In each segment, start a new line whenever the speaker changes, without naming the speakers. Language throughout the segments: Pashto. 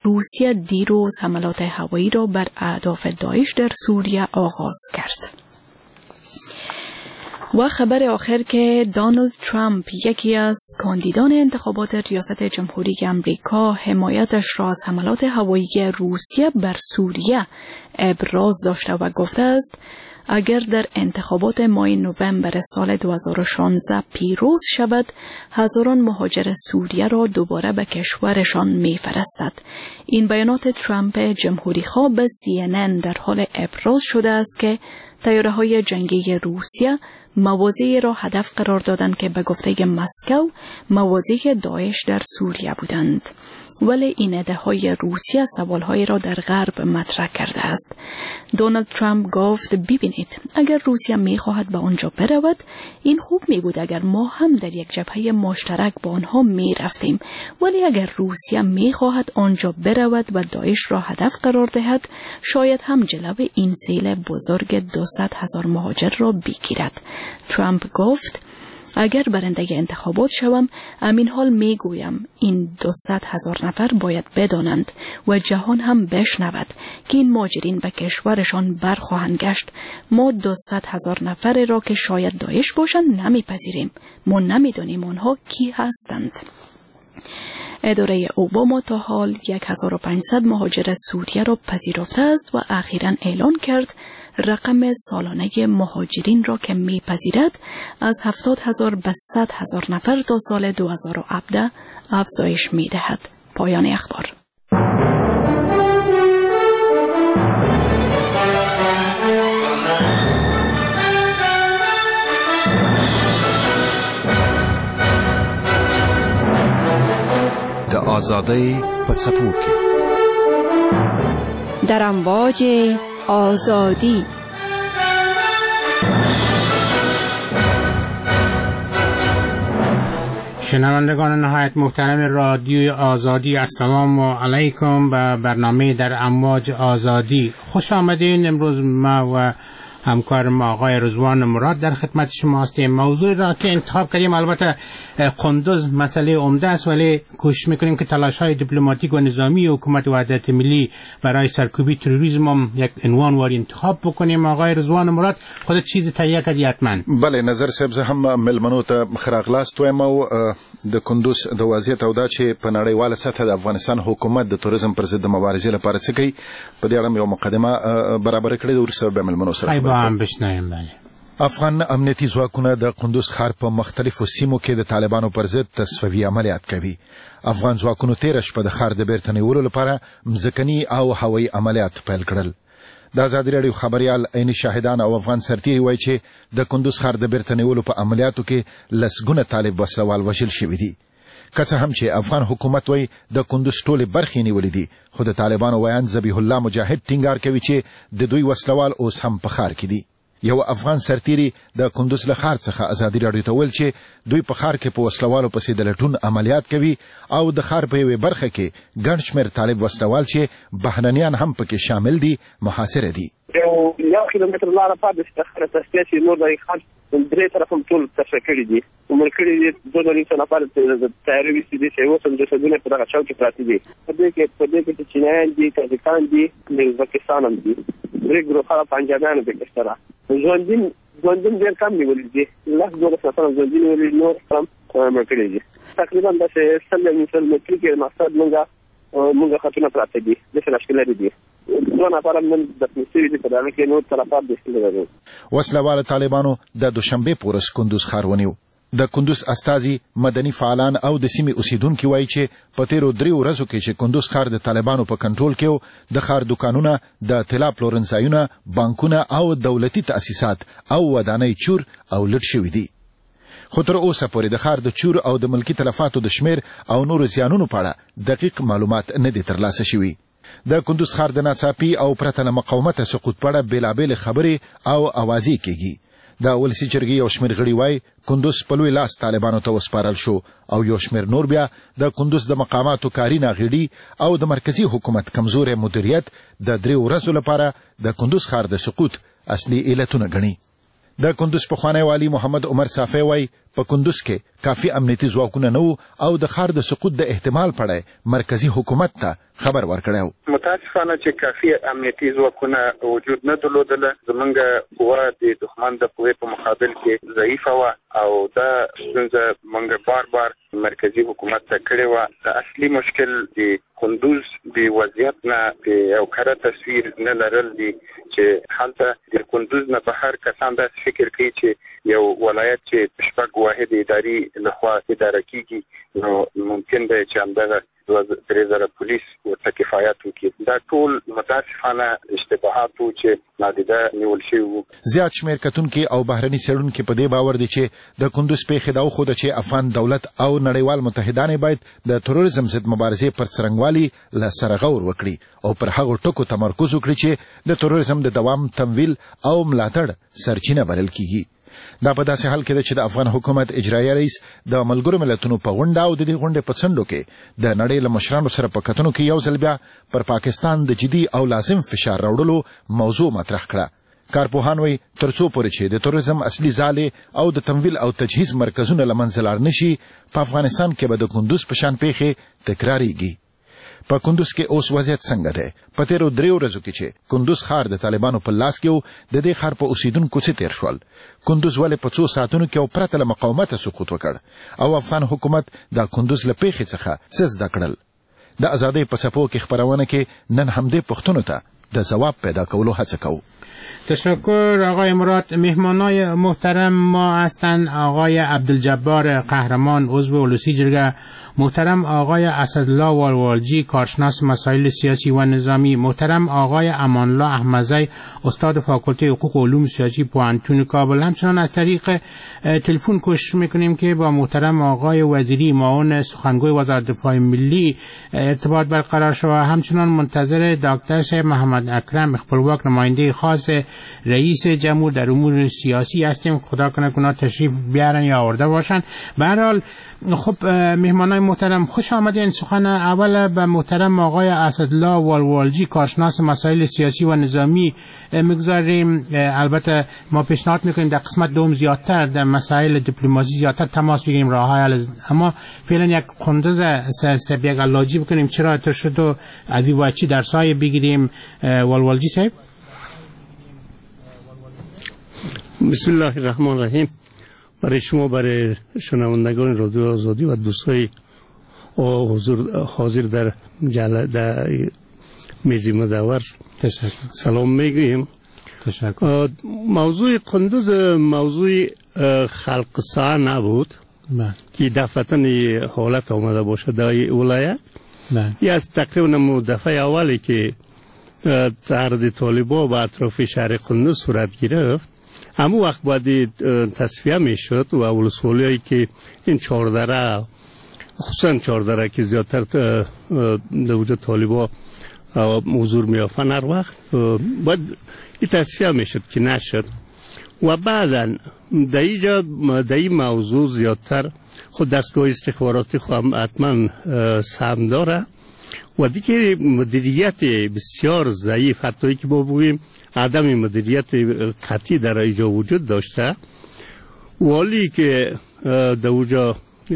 روسیه دیروز حملات هوایی را بر اهداف داعش در سوریه آغاز کرد. و خبر آخر که دونالد ترامپ، یکی از کاندیدان انتخابات ریاست جمهوری امریکا، حمایتش را از حملات هوایی روسیه بر سوریه ابراز داشته و گفته است اگر در انتخابات ماه نوامبر سال 2016 پیروز شود، هزاران مهاجر سوریه را دوباره به کشورشان می‌فرستد. این بیانات ترامپ جمهوری‌خواه به CNN در حال ابراز شده است که طیاره‌های جنگی روسیه مواضعی را هدف قرار دادند که به گفته مسکو مواضع داعش در سوریه بودند. ولی این ادعاهای روسیه سوالهایی را در غرب مطرح کرده است. دونالد ترامپ گفت ببینید، اگر روسیه می‌خواهد به آنجا برود، این خوب می‌بود اگر ما هم در یک جبهه مشترک با آنها می‌رفتیم. ولی اگر روسیه می‌خواهد آنجا برود و داعش را هدف قرار دهد، شاید هم جلوی این سیل بزرگ 200,000 مهاجر را بگیرد. ترامپ گفت اگر برنده انتخابات شوم، همین حال میگویم این 200,000 نفر باید بدانند و جهان هم بشنود که این مهاجرین به کشورشان برخواهند گشت. ما 200,000 نفر را که شاید داعش باشند نمیپذیریم. ما نمیدانیم آنها کی هستند. اداره اوباما تا حال 1500 مهاجر سوریه را پذیرفته است و اخیراً اعلان کرد رقم سالانه مهاجرین را که میپذیرد از 70,000 به 100,000 نفر تا سال 2017 افزایش میدهد. پایان اخبار.
د آزادۍ په څپو کې
در امواج آزادی.
شنوندگان نهایت محترم رادیوی آزادی، السلام علیکم به برنامه در امواج آزادی. خوش آمدین. امروز ما و همکار ما آقای رضوان مراد در خدمت شما هستیم. موضوعی را که انتخاب کردیم البته قندوز مسئله عمده است، ولی کوشش میکنیم که تلاش‌های دیپلماتیک و نظامی حکومت وحدت ملی برای سرکوبی تروریسم هم یک عنوان واری انتخاب بکنیم. آقای رضوان مراد، خودت چیز تهیه کردی حتما؟
بله، نظر صاحب، زه هم ملمنو ته خراغلاست وایم او د کندوز د وضعیت او دا چې په نړیواله سطح د افغانستان حکومت د توریزم پر ضد مبارزې لپاره څه کوي، په دې اړه یو مقدمه برابر کړې ده. ورسره به ملمنو سره
افغان امنیتي ځواکونه د قندوز ښار په مختلفو سیمو کې د طالبانو پر ضد تصفیوي عملیات کوي. افغان ځواکونو تېره شپه د ښار د بیرته نیولو لپاره مځکني او هوایي عملیات پیل کړل. د ازادي راډیو خبریال عیني شاهدان او افغان سرتیري وایي چې د قندوز ښار د بیرته نیولو په عملیاتو کې لسګونه طالب وسلوال وژل شوي دي. که څه هم چې افغان حکومت وایي د قندوز ټولې برخې نیولې دي، خو د طالبانو ویان ذبیح الله مجاهد ټینګار کوي چې د دوی وسلوال اوس هم په ښار کې دي. یو افغان سرتیري د قندوز له ښار څخه ازادي راډیو ته ویل چې دوی په ښار کې په وسلوالو پسې د لټون عملیات کوي او د ښار په یوې برخه کې ګڼ شمېر طالب وسلوال چې بهرنیان هم پکې شامل دي محاصره دي.
یو کیلومتر لاره پاتې ستخره تصفیه چې نور د خان درې طرف هم ټول تصفیه کړي دي. عمر کړي دي 2 نفر د تیاری وسې دي چې اوس هم د سدونه په دغه چوک کې پراته دي. په دې کې چینایان دي، تاجکان دي، د ازبکستان هم دي، درې ګروپه پنجابیان دي. کستره ژوندون ډېر کم نیولي دي، 10-12 نفر ژوندون نیولي، نور هم مړه کړي دي. تقریبا داسې 100 متري کې مقصد مونږ خطونه پراته دي، داسې لښکر لري دي. 2 نفر من د پولیسو دي په دغه کې نور طرفات دي.
وسلوال طالبانو د دوشنبه پورس کندوز ښار ونیو. د کندوز استازي مدني فعالان او د سیمې اوسیدونکو وایي چې په تیرو 3 ورځو کې چې کندوز ښار د طالبانو په کنټرول کې و، د ښار دکانونه، د طلا پلورنځایونه، بانکونه او دولتي تأسیسات او ودانۍ چور او لوټ شوي دي. خو تر اوسه پورې د ښار د چور او د ملکي تلفاتو د شمیر او نورو زیانونو په اړه دقیق معلومات نه دي ترلاسه شوي. د کندوز ښار د ناڅاپي او پرته له مقاومته سقوط په اړه بېلابېلې خبرې او اوازې کېږي. د ولسي جرګې یو شمېر غړي وایي کندوز په لوی لاس طالبانو ته وسپارل شو، او یو شمېر نور بیا د کندوز د مقاماتو کاري ناغېړي او د مرکزي حکومت کمزورې مدیریت د 3 ورځو لپاره د کندوز ښار د سقوط اصلي علتونه ګڼي. د کندوز پخوانی والي محمد عمر صافی وایي په کندوز کې کافي امنیتي ځواکونه نه وو او د ښار د سقوط د احتمال په اړه مرکزي حکومت ته خبر ورکړی.
متاسفانه چې کافي امنیتي ځواکونه وجود نه درلودله، زمونږ قوه د دښمن د قوې په مقابل کې ضعیفه وه او دا ستونزه مونږ بار مرکزی حکومت ته کړې وه. د اصلي مشکل د کندوز د وضعیت نه یو کره تصویر نه لرل دي چې هلته د کندوز نه بهر کسان داسې فکر کوي چې یو ولایت چې شپږ واحد اداري لخوا اداره کیږي نو ممکن دی چې همدغه 3000 پولیس ورته کفایت وکړي. دا ټول متاسفانه اشتباهات وو چې نادیده نیول شوي وو.
زیات شمېر کتونکي او بهرني څېړونکي په دې باور دي چې د کندوز پیښې دا وښوده چې افغان دولت او نړیوال متحدان باید د تروریزم ضد مبارزې پر څرنګوالي له سره غور وکړي او پر هغو ټکو تمرکز وکړي چې د تروریزم د دوام تمویل او ملاتړ سرچینه بلل کیږي. دا په داسې حال کې ده چې د افغان حکومت اجرایي رئیس د ملګرو ملتونو په غونډه او د دې غونډې په څنډو کې د نړۍ له مشرانو سره په کتنو کې یو ځل بیا پر پاکستان د جدي او لازم فشار راوړلو موضوع مطرح کړه. کارپوهان وایي تر څو پورې چې د تروریزم اصلي ځالې او د تمویل او تجهیز مرکزونه له منځه لاړ نشي، په افغانستان کې به د کندوز په شان پیښې تکراریږي. په کندوز کې اوس وضعیت څنګه دی؟ په تیرو 3 ورځو کې چې کندوز ښار د طالبانو په لاس کې و، د دې ښار په اوسیدونکو څه تیر شول؟ کندوز ولې په 2 ساعتونو کې او پرته له مقاومته سقوط وکړ؟ او افغان حکومت د کندوز له پیښې څخه څه زده کړل؟ د ازادۍ په څپو کې خپرونه کې نن همدې پوښتنو ته د ځواب پیدا کولو هڅه کوو.
تشکر آقای مراد. مهمانای محترم ما هستند آقای عبدالجبار قهرمان عضو ولسی جرگه، محترم آقای اسدالله والوالجی کارشناس مسائل سیاسی و نظامی، محترم آقای امانالله احمدزی استاد فاکولته حقوق و علوم سیاسی پوهنتون کابل. همچنان از طریق تلفن کوشش میکنیم که با محترم آقای وزیری معاون سخنگوی وزارت دفاع ملی ارتباط برقرار شود. همچنان منتظر دکتر صاحب محمد اکرم خپلواک نماینده خاص رئیس جمهور در امور سیاسی هستیم. خدا کنه اونا تشریف بیارن یا آورده باشن. به هر حال خب مهمانای محترم خوش آمدین. سخن اول به محترم آقای اسدالله والوالجی کارشناس مسائل سیاسی و نظامی میگذاریم. البته ما پیشنهاد میکنیم در قسمت دوم زیادتر در مسائل دیپلماسی زیادتر تماس بگیریم، راههای حل، اما فعلا یک کندوز سبیگ علاجی بکنیم. چرا تو شد و عدی واچی در سایه بگیریم. والوالجی صاحب.
بسم الله الرحمن الرحیم. برای شما، برای شنوندگان رادیو آزادی و دوستای حاضر در میز مدور سلام میگوییم. موضوع کندوز موضوع خلق‌سا نبود که دفعتاً حالت آمده باشه در ولایت. یه از تقریبا دفعه اولی که طرز طالبا و اطراف شهر کندوز صورت گرفت، همون وقت باید تصفیه میشد و ولسوالیایی که این 14 خصوصا 14 که زیادتر در وجود طالبا حضور میافن هر وقت باید این تصفیه میشد که نشد. و بعدا در این موضوع زیادتر خود دستگاه استخباراتی خود حتما سهم داره و دیگه مدیریت بسیار ضعیف، حتی که ما بگوییم عدم مدیریت قطعی در اینجا وجود داشته. والی که در اونجا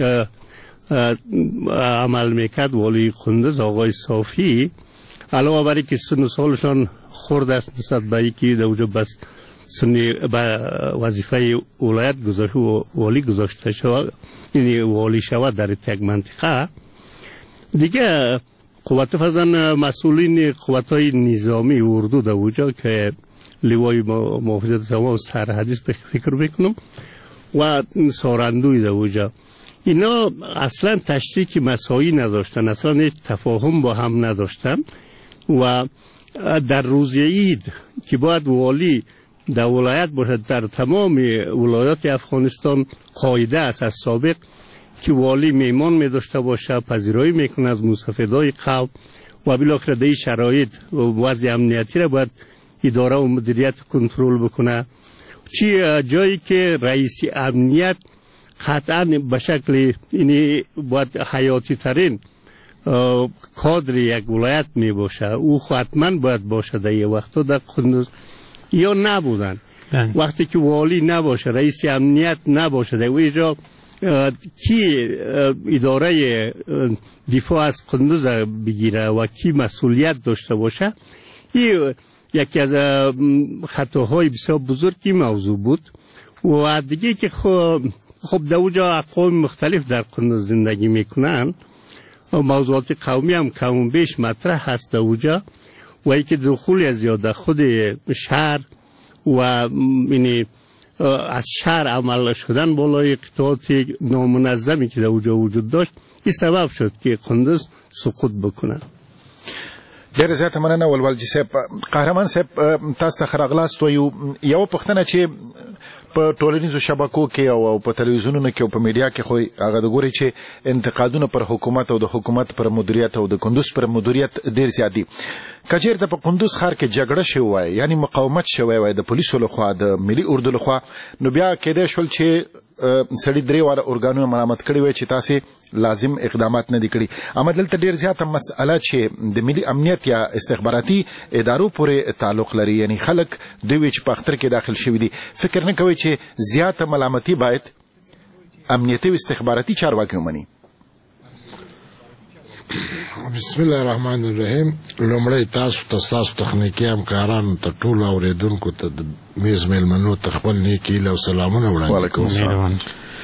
عمل میکرد، والی کندوز آقای صافی، علاوه بر اینکه سن سالشان خرد است نسبت به اینکه در اونجا بس سن وظیفه ولایت گذاشته و والی گذاشته شود، یعنی والی شود در یک منطقه دیگه، قوت فضل مسئولین قوت‌های نظامی اردو در اونجا که لوای محافظت تمام سرحدی فکر میکنم و سارندوی در اونجا، اینا اصلا تشریک مساعی نداشتن، اصلا تفاهم با هم نداشتن. و در روز عید که باید والی در ولایت باشد، در تمام ولایات افغانستان قاعده است از سابق که والی میمان می داشته باشه، پذیرایی میکنه از مستفیدای قوم و بالاخره در این شرایط وضع امنیتی را باید اداره و مدیریت کنترل بکنه. چی جایی که رئیس امنیت قطعا به شکل اینی باید حیاتی ترین کادر یک ولایت می باشه، او حتما باید باشه. در یه وقتا در کندوز یا نبودن، وقتی که والی نباشه، رئیس امنیت نباشه، در اینجا کی اداره دفاع از قندوز بگیره و کی مسئولیت داشته باشه، این یکی از خطاهای بسیار بزرگی موضوع بود. و دیگه که خب در اونجا اقوام مختلف در قندوز زندگی میکنن، موضوعات قومی هم کم بیش مطرح هست در اونجا، و اینکه دخول زیاده خود شهر و یعنی از شهر عمل شدن بالای قطعات نامنظمی که در اونجا وجود داشت، این سبب شد که قندوز سقوط بکنه.
ډېر زیاته مننه ولولجي صاحب. قهرمان صاحب تاسو ته ښه راغلاست. یوه پوښتنه چې په ټولنیزو شبکو کې او په تلویزیونونو کې او په میډیا کې خو هغه د ګوري چې انتقادونه پر حکومت او د حکومت پر مدیریت او د کندوز پر مدیریت ډېر زیات دي. که چېرته په کندوز ښار کې جګړه شوې وای، یعنی مقاومت شوی وای د پولیسو لخوا، د ملي اردو لخوا، نو بیا کېدای شول چې سړي درې واړه ارګانونه ملامت کړي وای چې تاسې لازم اقدامات نه دي کړي. اما دلته ډېر زیاته مسئله چې د ملي امنیت یا استخباراتي ادارو پورې تعلق لري، یعنی خلک دوی وایي چې په اختر کې داخل شوي دي. فکر نه کوئ چې زیاته ملامتي باید امنیتي او استخباراتي چارواکي ومني؟
بسم الله الرحمن الرحیم. لومړی تاسو ته ستاسو تخنیکي همکارانو ته ټولو اورېدونکو ته د میز میلمنو ته خپل نیک هیله او سلامونه وړاندې.
وعلیکم السلام.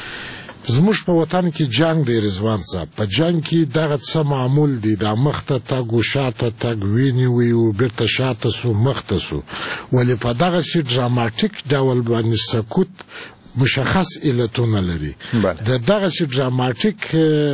زموږ په وطن کې جنگ دی رضوان صاحب. په جنگ کې دغه څه معمول دي، دا مخته تګ و شاته تګ، وینې و بیرته شاته سو مخته سو، ولې په دغسې ډراماټیک ډول باندې سکوت مشخص علتونه لري. د دغسې ډراماټیک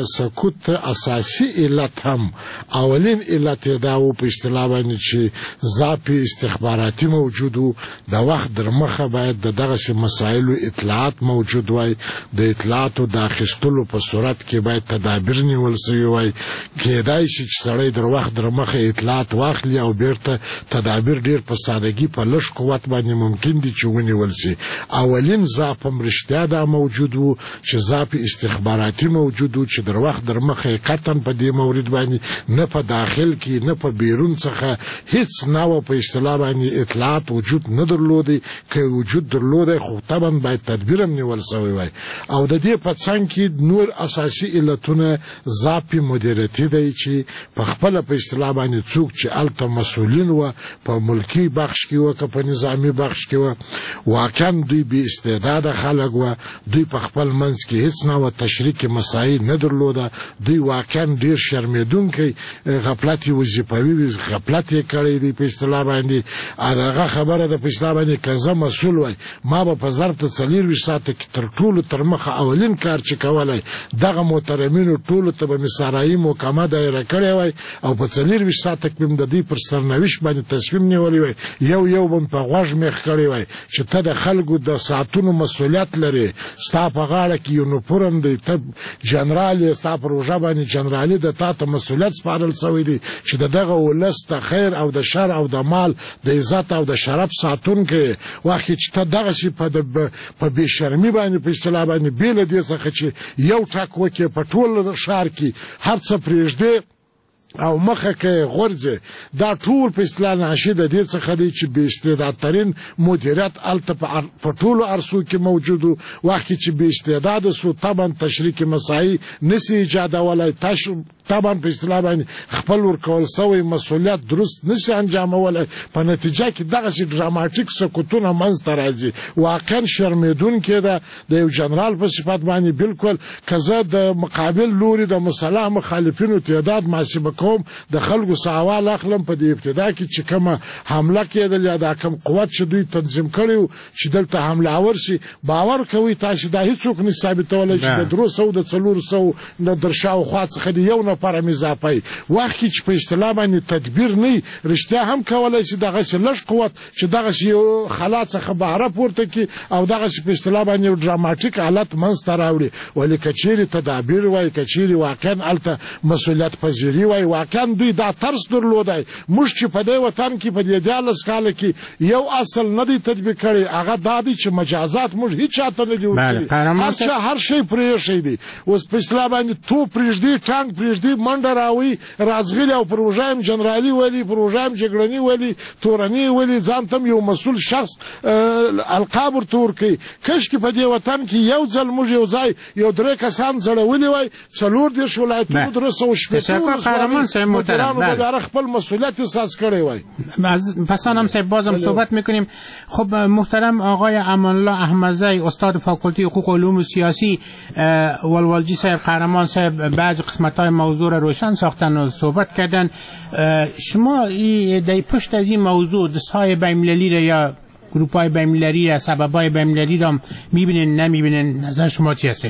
سکوت اساسي علت هم اولین علت یې دا و په اصطلاح باندې چې ضعف استخباراتي موجود و. د وخت در مخه باید د دغسې مسایلو اطلاعات موجود وای، د اطلاعاتو د اخیستلو په صورت کې باید تدابیر نیول سوي وای. کېدای شي چې سړی در وخت در مخه اطلاعات واخلي او بیرته تدابیر ډېر په سادګي په لږ قوت باندې ممکن دي چې ونیول سي. اولین ضعف هم رښتیا دا موجود و چې ضعف استخباراتي موجود و چې در وخت در مخه قطعا په دې مورد باندې نه په داخل کې نه په بیرون څخه هیڅ نوع په اصطلاح باندې اطلاعات وجود نه درلودی. که وجود درلودی خو طبعا باید تدبیر هم نیول سوی وای. او د دې په څنګ کې نور اساسي علتونه ضعف مدیریتي دی چې په خپله په اصطلاح باندې څوک چې هلته مسؤلین و په ملکي بخش کې و که په نظامي بخش کې و، واقعا دوی بې استعداده خلک و. دوی په خپل منځ کې هیڅ نوع تشریک مسایل نه درلوده. دوی واقعا ډېر شرمېدونکی غفلت وظیفوي غفلت یې کړی دی په اصطلاح باندې. هغه خبره ده په اصطلاح باندې که زه مسؤل وای، ما به په ظرف د 24 ساعته کې تر ټولو تر مخه اولین کار چې کولی دغه محترمینو ټولو ته به مې سرایي محکمه دایره کړې وای او په 24 ساعته کې به م د دوی پر سرنوشت باندې تصمیم نیولی وای. یو به م په غوږ میخ کړی وای چې ته د خلکو د ساعتونو مسؤلیت لري، ستا په غاړه کې یونیفورم دی، ته جنرال یې، ستا په روژه باندې جنرالي د تا ته مسؤلیت سپارل سوی دی چې د دغه ولس د خیر او د شر او د مال د عزت او د شرف ساتونکی. وخت چې ته دغسې په بېشرمي باندې په اصطلاح باندې بې له دې څخه چې یو ټک وکړې په ټول ښار کې هر څه پرېږدې او مخه کې غورځي، دا ټول په اصطلاح ناشې د دې څخه دی چې بې استعدادترین مدیریت هلته په ټولو عرصو کې موجود و. وخت چې بې استعداده سو طبعا تشریک مسایي نسي ایجادولی، طبعا په اصطلاح باندې خپل ورکول سوی مسؤلیت درست نشي انجامولی. په نتیجه کې دغسې ډراماټیک سکوتونه منځته راځي. واقعا شرمېدونکې ده د یو جنرال په صفت باندې. بالکل که زه د مقابل لوري د مسلح مخالفینو تعداد محاسبه کوم، د خلکو سوال اخلم په دې ابتدا کې چې کومه حمله کېدل یا دا کوم قوت چې دوی تنظیم کړی و چې دلته حمله آور شي، باور کوئ تاسې دا هېڅوک نشي ثابتولی چې د 300 د 400 د در شاوخوا څخه د یو نفر هم اضافه. وخت کې چې په اصطلاح باندې تدبیر نه رښتیا هم کولی شي دغسې لږ قوت چې دغسې یو خلا څخه بهره پورته کړي او دغسې په اصطلاح باندې یو ډراماټیک حالت منځته راوړي. ولې که چیرې تدابیر وای، که چیرې واقعا هلته مسؤلیت پذیري وای، واقعا دوی دا طرز درلودی. موږ چې په دې وطن کې په دې 14 کاله کې یو اصل نه دی تطبیق کړی، هغه دا دی چې مجازات موږ هیڅ چاته نه دي ورکړي. هر شی پرېښی دی. اوس په اصطلاح باندې توپ پرېږدي، ټانک پرېږدي، دي منډه راوي رازغلي او پروژایم جنرالي ولی پروژایم جګړنی ولی تورنی ولی ځان تم یو مسؤل شخص القاب ورتور کوي کش کې په دې وطن کې یو ځل موږ یو ځای یو درې کسان زړولي وای څلور دېرش ولایتونو درسه او شپږ
قهرمان صاحب محترم
برای خپل مسئولیت احساس کړی وای.
پس هم صاحب بازم صحبت میکنیم. خب محترم آقای امان الله احمدزی استاد فاکولته حقوق و علوم سیاسی ولولجی صاحب قهرمان صاحب بعض قسمت‌های موضوع را روشن ساختن و صحبت کردن. شما در پشت از این موضوع دست‌های بین‌المللی را یا گروپ‌های بین‌المللی را سبب‌های بین‌المللی را می‌بینین نمی‌بینین؟ نظر شما چی هست؟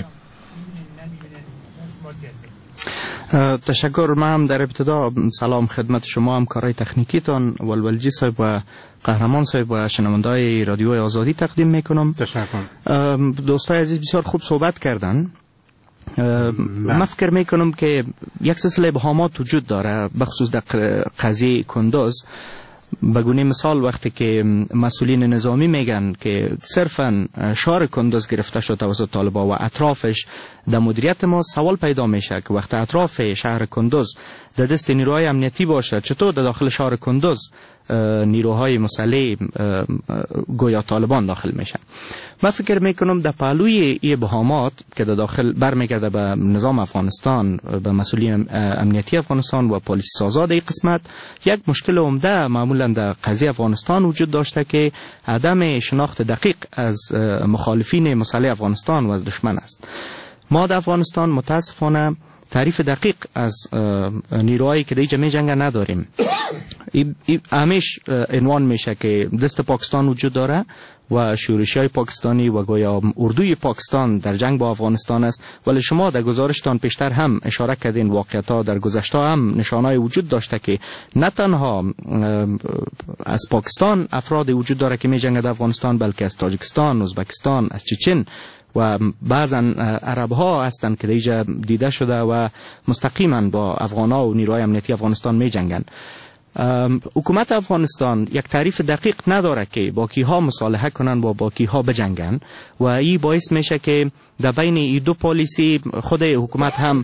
تشکر. من هم در ابتدا سلام خدمت شما همکارای تکنیکیتان ولولجی صاحب و قهرمان صاحب و شنونده‌های رادیو آزادی تقدیم میکنم.
تشکر.
دوستای عزیز بسیار خوب صحبت کردن. من فکر میکنم که یک سلسله ابهامات وجود داره بخصوص در قضیه کندوز. بگونه مثال وقتی که مسئولین نظامی میگن که صرفا شهر کندوز گرفته شد توسط طالبان و اطرافش در مدیریت ما، سوال پیدا میشه که وقتی اطراف شهر کندوز در دست نیروهای امنیتی باشه، چطور در داخل شهر کندوز نیروهای مسلح گویا طالبان داخل میشن؟ من فکر میکنم در پهلوی این ابهامات که در داخل برمیگرده به نظام افغانستان، به مسئولین امنیتی افغانستان و پلیس سازاد این قسمت، یک مشکل عمده معمولا در قضیه افغانستان وجود داشته که عدم شناخت دقیق از مخالفین مسلح افغانستان و از دشمن است. ما در افغانستان متاسفانه تعریف دقیق از نیروهایی که دیگه می جنگ نداریم. همیش عنوان میشه که دست پاکستان وجود داره و شورش‌های پاکستانی و گویا اردوی پاکستان در جنگ با افغانستان است، ولی شما در گزارشتان پیشتر هم اشاره کردین واقعیت‌ها در گذشته هم نشانه‌ای وجود داشته که نه تنها از پاکستان افراد وجود داره که می جنگند در افغانستان، بلکه از تاجیکستان، ازبکستان، از چچن و بعضا عرب ها هستند که دیگه دیده شده و مستقیما با افغان‌ها و نیروهای امنیتی افغانستان می جنگند. حکومت افغانستان یک تعریف دقیق نداره که با کیها مصالحه کنن و با کیها بجنگن و این باعث میشه که در بین این دو پالیسی خود حکومت هم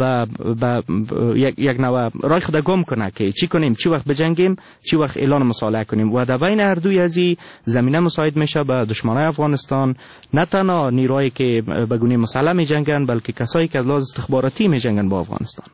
یک نوع رای خود گم کنه که چی کنیم، چی وقت بجنگیم، چی وقت اعلان مصالحه کنیم و در بین هر دوی از این زمینه مساعد میشه به دشمنای افغانستان، نه تنها نیروهایی که به گونه مسلح می جنگن بلکه کسایی که از لحاظ استخباراتی می جنگن با افغانستان.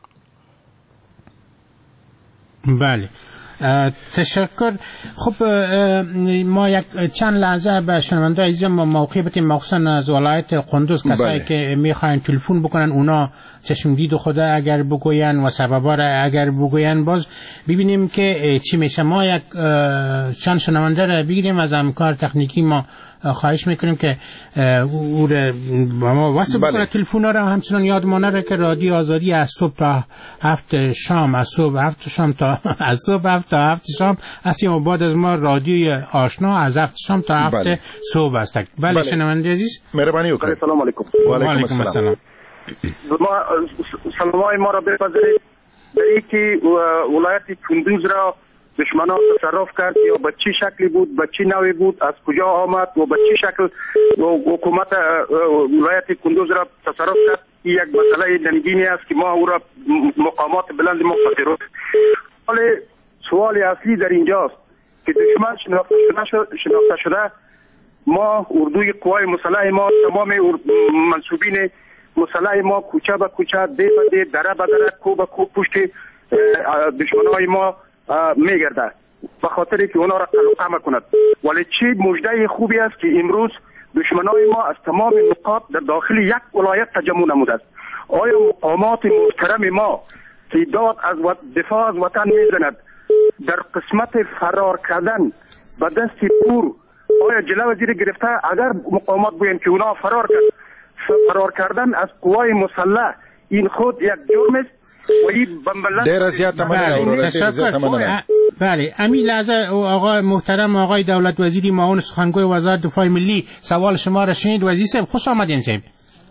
بله، تشکر. خب ما یک چند لحظه به شنونده عزیز ما موقع بدیم، مخصوصا از ولایت قندوز کسایی که میخواین تلفن بکنن اونا چشم دید خود اگر بگوین و سببا را اگر بگوین باز ببینیم که چی میشه. ما یک چند شنونده را بگیریم از همکار تکنیکی ما، خواهش میکنیم که او را با ما وصل بکنه. تلفن را همچنان یادمانه را که رادیو آزادی از صبح تا 7 شام، از صبح 7 شام تا از صبح 7 تا 7 شام است، یا بعد از ما رادیوی آشنا از 7 شام تا 7 صبح است. بله شنونده عزیز،
مهربانی وکړئ.
السلام علیکم.
و علیکم السلام.
ما سلامای ما را بپذیرید. در اینکه ولایت کندوز را دشمنان تصرف کرد یا به چی شکلی بود، به چی نوعی بود، از کجا آمد و به چی شکل حکومت ولایت کندوز را تصرف کرد، این یک مسئله ننگینی است که ما او را مقامات بلند ما پذیرفت. ولی سوال اصلی در اینجاست که دشمن شناخته شده، ما اردوی قوای مسلح ما، تمام منصوبین مسلح ما کوچه به کوچه، دی به دی، دره به دره، کو به کو پشت دشمنای ما میگرده به خاطر که اونا را قلقمه کند. ولی چه مژده خوبی است که امروز دشمنای ما از تمام نقاط در داخل یک ولایت تجمع نموده است. آیا مقامات محترم ما که داد از دفاع از وطن میزند در قسمت فرار کردن به دست پور آیا جلوه زیر گرفته؟ اگر مقامات بگوین که اونا فرار کردن از قوای مسلح این خود یک جرم است و این
دیر زیاد منه.
بله، همین لحظه آقای محترم آقای دولت وزیری معاون سخنگوی وزارت دفاع ملی سوال شما را شنید. وزیر صاحب خوش آمدین. صاحب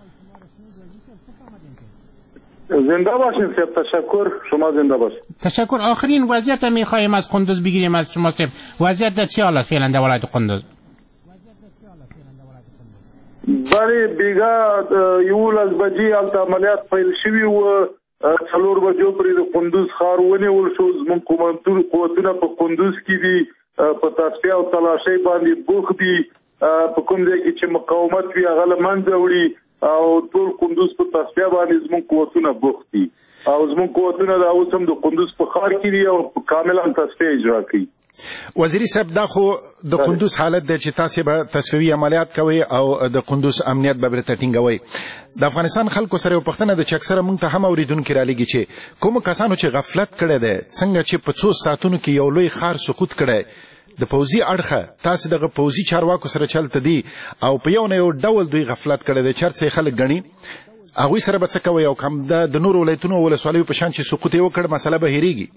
زنده باشین صاحب. تشکر. شما زنده باشین.
تشکر. آخرین وضعیت میخوایم از قندوز بگیریم از شما صاحب. وضعیت در چه حالت فعلا در ولایت قندوز؟
بله، بیگا 11 بجې هلته عملیات پیل شوي و څلور بجو پورې د کندوز ښار ونیول شو. زموږ قوتونه په کندوز کې دي، په تصفیه او تلاشۍ باندې بوخت دي. په کوم ځای کې چې مقاومت وي هغه له منځه وړي او ټول کندوز په تصفیه باندې زموږ قوتونه بوخت دي او زموږ قوتونه دا اوس هم د کندوز په ښار کې دي او کاملا تصفیه اجرا کوي.
وزیري صاحب دا خو د کندوز حالت دی چې تاسو به تصفیوي عملیات کوي او د کندوز امنیت به بیرته ټینګوي. د افغانستان خلکو سره یو پوښتنه ده چې اکثره موږ ته هم اورېدونکي رالېږي چې کومو کسانو چې غفلت کړی دی څنګه چې په څو ساعتونو کې یو لوی ښار سقوط کړی د پوځي اړخه تاسو دغه پوځي چارواکو سره چلته دي او په یو نه یو ډول دوی غفلت کړی دی چرته خلک ګڼي هغوی سره به څه کوئ او کوم د نورو ولایتونو او ولسوالیو په شان چې سقوط یې وکړ مسله به هېرېږي؟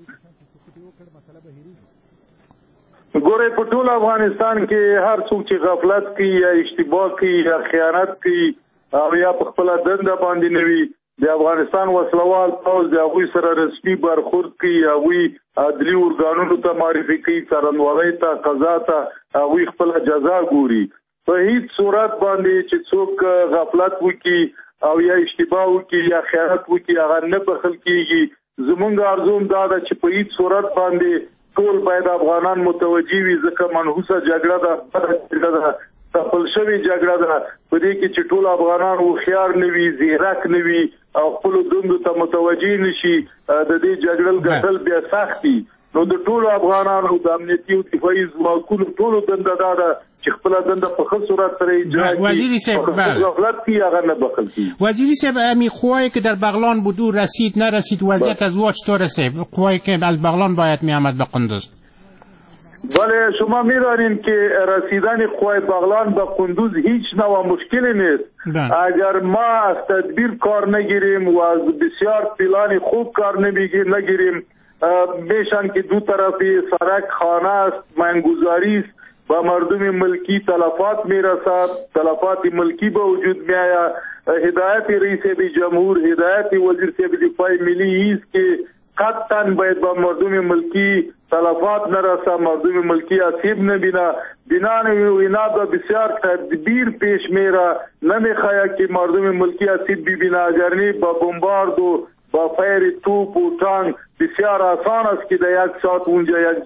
ګورئ په ټول افغانستان کې هر څوک چې غفلت کوي یا اشتباه کوي یا خیانت کوي او یا په خپله دنده باندې نه وي د افغانستان وسلوال پوځ د هغوی سره رسمي برخورد کوي، هغوی عدلي ارګانونو ته معرفي کوي، څارنوالۍ ته، قضا ته هغوی خپله جزا ګوري. په هیڅ صورت باندې چې څوک غفلت وکړي او یا اشتباه وکړي یا خیانت وکړي هغه نه بخښل کېږي. زموږ ارزو هم دا ده چې په هیڅ صورت باندې ټول باید افغانان متوجه وي ځکه منحوسه جګړه ده، تپل شوې جګړه ده. په دې کې چې ټول افغانان هوښیار نه وي، زیرک نه وي او خپلو دندو ته متوجه نه شي د دې جګړه ګټل بیا سخت دي. نو د ټولو افغانانو د امنیتي او دفاعي ځواکونو ټولو دنده دا ده چې خپله دنده په ښه صورت سره اجرا کړي.
وزیری صاحب
غفلت کی هغه نه بخل کی.
وزیری صاحب همین قوایی که در بغلان بود او رسید نرسید وضعیت از او چطوره؟ قوایی که از بغلان باید میآمد به قندوز؟
بله شما می‌دانید که رسیدن قوای بغلان به قندوز هیچ نوع مشکلی نیست. اگر ما از تدبیر کار نگیریم و از بسیار پلان خوب کار نگیریم میشن که دو طرفی سرک خانه است، منگذاری است، با مردم ملکی تلفات میرسد، تلفات ملکی به وجود میآید. هدایت رئیس جمهور، هدایت وزیر صاحب دفاع ملی است که قطعا باید با مردم ملکی تلفات نرسه، مردم ملکی آسیب نبینه. اینا به بسیار تدبیر پیش میره، نمیخواه که مردم ملکی آسیب ببینه. اگرنی با بمبارد و با فیر توپ و تانک بسیار آسان است که در یک ساعت اونجا یک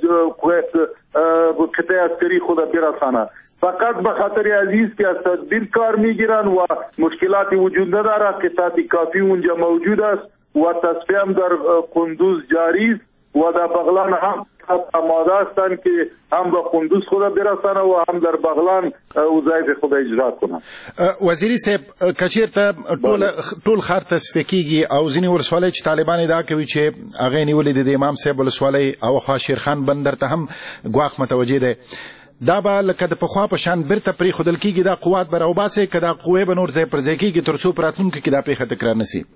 قطعه عسکری خود برسانه. فقط به خاطر عزیز که از تدبیر کار میگیرن و مشکلاتی وجود نداره، قطعات کافی اونجا موجود است و تصفیه هم در قندوز جاری است و در بغلان هم آماده هستند که هم به قندوز خود برسانه و هم در بغلان وظایف خود اجرا کنند.
وزیری صاحب کچیرته ټول ښار تصفیه کیږي او ځینې ولسوالۍ چې طالبان ادعا کوي چې هغې نیولې د امام صاحب ولسوالۍ او خوا شیرخان بندر ته هم ګواښ متوجه دی. دا به لکه د پخوا په شان بیرته پرېښودل کېږي، دا قوات به راوباسئ که دا قوې به نور ځای پر ځای کېږي تر څو په راتلونکي کې دا پېښه تکرار نه سي؟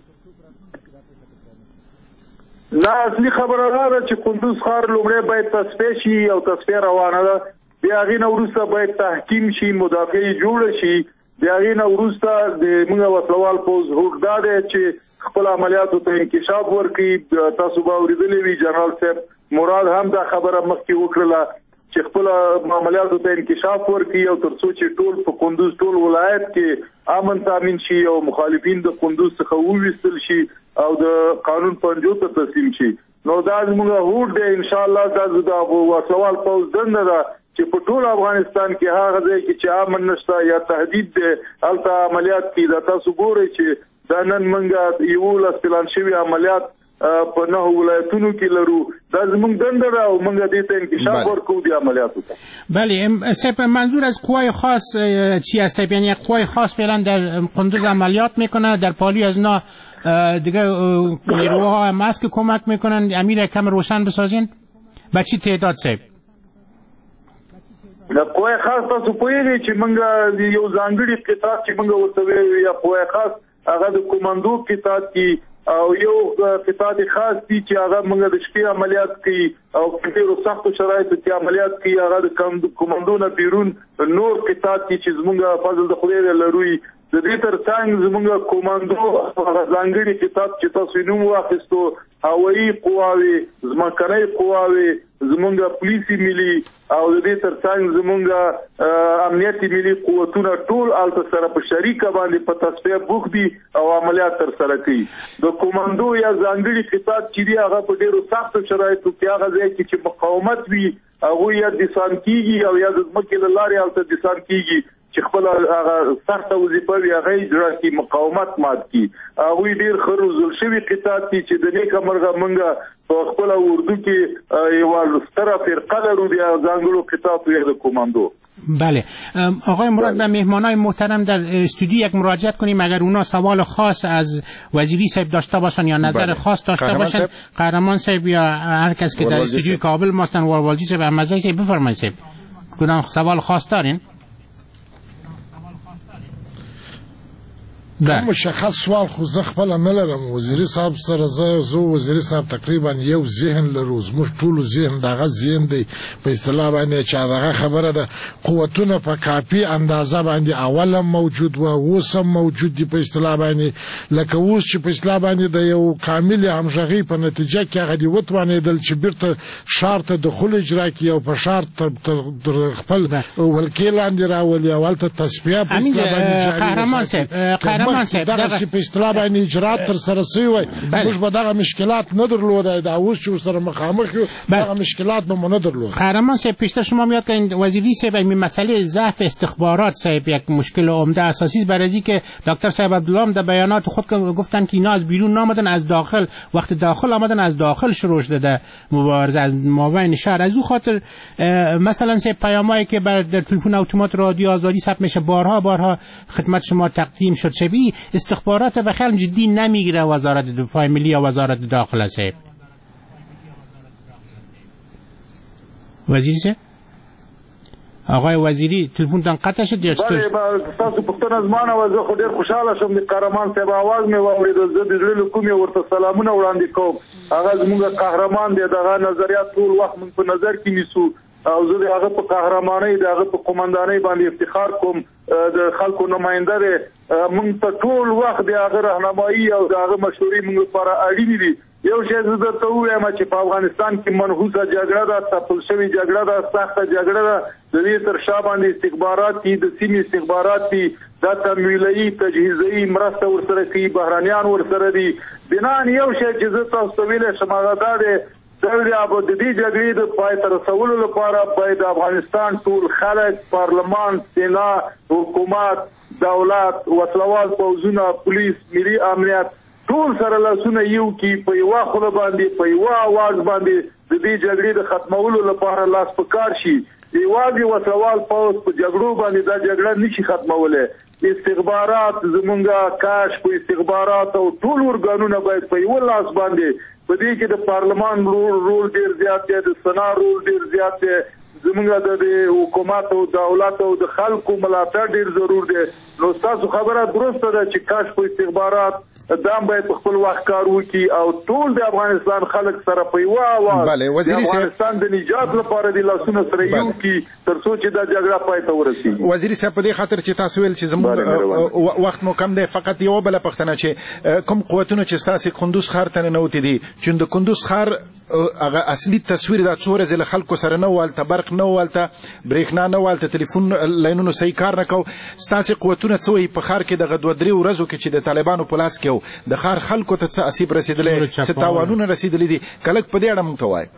نه اصلي خبره دا ده چې قندوز ښار لومړی باید تصفیه شي او تصفیه روانه ده. بیا هغې نه وروسته باید تحکیم شي، مدافع جوړه شي. بیا هغې نه وروسته د موږ وسلوال پوځ هوډ دا دی چې خپل عملیاتو ته انکشاف ورکړي. تاسو به اورېدلی وي جنرال صاحب مراد هم دا خبره مخکې وکړله چې خپل عملیاتو ته انکشاف ورکړي او تر څو چې ټول په قندوز ټول ولایت کې امن تامین شي او مخالفین د قندوز څخه وویستل شي او د قانون پنجو ته تسلیم شي. نو دا زموږ هوډ دی انشاءالله. دا د وسلوال پوځ دنده ده چې په ټول افغانستان کې هغه ځای کې چې امن نشته یا تهدید دی هلته عملیات کړي. دا تاسو ګورئ چې دا نن موږ 11 پلان شوي عملیات په 9 ولایتونو کې لرو. دا زموږ دنده ده او موږ دې ته انکشاف ورکوو د عملیاتو ته.
بله صاحب منظور از قوای خاص چی است؟ یعنی یک قوای خاص فعلا در قندوز عملیات میکنه، در پالی از اینا دیگه نیروها هم هست که کمک میکنن. امیر کم روشن بسازین به چی تعداد صاحب؟
قوای خاص تاسو پوهیږئ چې موږ یو ځانګړي قطاع چې موږ ورته ویل یا قوای خاص هغه د کمانډو قطاع کې او یو قطاع خاص دي چې هغه موږ د شپې عملیات کوي او په ډېرو سختو شرایطو کې عملیات کوي. هغه د کمانډو نه بیرون نور قطاع چې زموږ فضل د خدای لروي. د دې ترڅنګ زموږ کمانډو ځانګړي قطاع چې تاسو نوم واخیستو، هوایي قواوې، ځمکنۍ قواوې، زمونږ پولیسي ملي او د دې ترڅنګ زمونږ امنیتي ملي قوتونه ټول الته سره په شریکه باندې په تصفیه بوخت دي او عملیات تر سره کوي. د کوماندو یا ځانګړي خطاب چې دی هغه په ډیرو سختو شرایطو کې هغه ځای کې چې مقاومت وي هغه یا دسان کیږي او یا د ځمکې له لارې الته دسان کیږي چې خپل هغه سخته وظیفه وي هغه اجرا کړي مقاومت مات کړي. هغوی ډېر ښه روزل شوي قطاع دي چې د نیکه مرغه موږ په خپله اردو کې یوه ستره فرقه لرو د ځانګړو قطاعاتو یا د کوماندو.
بله آقای مراد به مهمانای محترم در استودیو یک مراجعت کنیم اگر اونا سوال خاص از وزیری صاحب داشته باشن یا نظر خاص داشته باشن. قهرمان صاحب یا هر کس که در استودیو کابل ماستن والوالجی صاحب احمدزی صاحب بفرمایید صاحب کدام سوال خاص دارین؟
مشخص سوال خو زه خپل نه لرم. وزیري صاحب سره زه وزیري صاحب تقریبا یو ذهن لرو. زموږ ټولو ذهن دغه ذهن دی په اصطلاح باندې چې دغه خبره ده قوتونه په کافي اندازه باندې اول هم موجود و اوس هم موجود دي په اصطلاح باندې لکه اوس چې په اصطلاح باندې د یو کامل همغږي په نتیجه کې هغه دی وتوانېدل چې بیرته ښار ته دخول اجرا کړي او په ښار تر خپل ولکې لاندې راولي او هلته تصفیه په اصطلاح باندې
قهرمان صاحب
دغه چې په اصطلاح باندې اجرات تر سره شوي وای موږ به دغه مشکلات نه درلودای دا اوس چې سره مخامخ یو دغه مشکلات به نه درلود.
قهرمان صاحب پیشتر شما میاد که وزیری صاحب این مسئله ضعف استخبارات صاحب یک مشکل عمده اساسی است برای که دکتر صاحب عبدالله در بیانات خود گفتن که اینا از بیرون نامدن از داخل وقت داخل آمدن از داخل شروع شده مبارزه از مابین شهر. از او خاطر مثلا صاحب پیامایی که بر در تلفن اتومات رادیو آزادی ثبت میشه بارها خدمت شما تقدیم شد شبیه استخبارات به خیلی جدی نمیگیره وزارت دفاع ملی یا وزارت داخله صاحب. وزیر صاحب آقای وزیری تلفنتان قطع شد یا چطور؟
بله تاسو پښتون ازمانه و زه خو ډېر خوشاله شوم د قهرمان صاحب आवाज مې واورېد. زه د زړه له کومې ورته سلامونه وړاندې کوم. هغه زموږ قهرمان دی دغه نظریات ټول وخت موږ په نظر کې نیسو او زه د هغه په قهرمانۍ د هغه په قومندانۍ باندې افتخار کوم. د خلکو نماینده دی موږ ته ټول وخت د هغه رهنمایي او د هغه مشورې موږ لپاره اړینې دي. یو شی زه درته ووایم چې په افغانستان کې منحوسه جګړه ده تپل شوې جګړه ده سخته جګړه ده د دې تر شا باندې استخبارات دي د سیمې استخبارات دي دا تمویلي تجهیزي مرسته ورسره کوي بهرانیان ورسره دي. بنان یو شی چې زه تاسو ته ویلی شم هغه دا دی د دې جګړې د پای ته رسولو لپاره باید د افغانستان ټول خلک پارلمان سینا حکومت دولت وسلوال پوځونه پولیس ملي امنیت ټول سره لاسونه یو کې په یوه خوله باندې په یوه اواز باندې د دې جګړې د ختمولو لپاره لاس په کار شي. یوازې وسلوال پوځ په جګړو باندې دا جګړه نشي ختمولی. استخبارات زمونږ کشف استخبارات او ټول ارګانونه باید په یوه لاس باندې په دې کې د پارلمان رول ډېر زیات دی د سنا رول ډېر زیات دی زمونږ د حکومت او دولت او د خلکو ملاتړ ډېر ضرور دی. نو ستاسو خبره درسته ده چې کشف استخبارات دام باید په خپل وخت کار وکړي او ټول د افغانستان خلک سره په یوه اواز د افغانستان د نجات لپاره د لاسونه سره یو کړي تر څو چې دا جګړه پای ته ورسېږي.
وزیري صاحب په دې خاطر چې تاسو ویل چې زموږ وخت مو کم دی فقط یوه بله پوښتنه چې کوم قوتونه چې ستاسې کندوز ښار ته ننوتي دي چې د کندوز ښار هغه اصلي تصویر دا څو ورځې له خلکو سره نه و هلته برق نه و هلته برېښنا نه و هلته تلیفون لاینونو صحیح کار نه کوو ستاسې قوتونه څه وایي په ښار کې دغه 2-3 ورځو کې چې د طالبانو په لاس کې د ښار خلکو ته څه اصیب رسېدلی څه تاوانونه رسېدلي دي که لږ په دې اړه موږ ته وایي.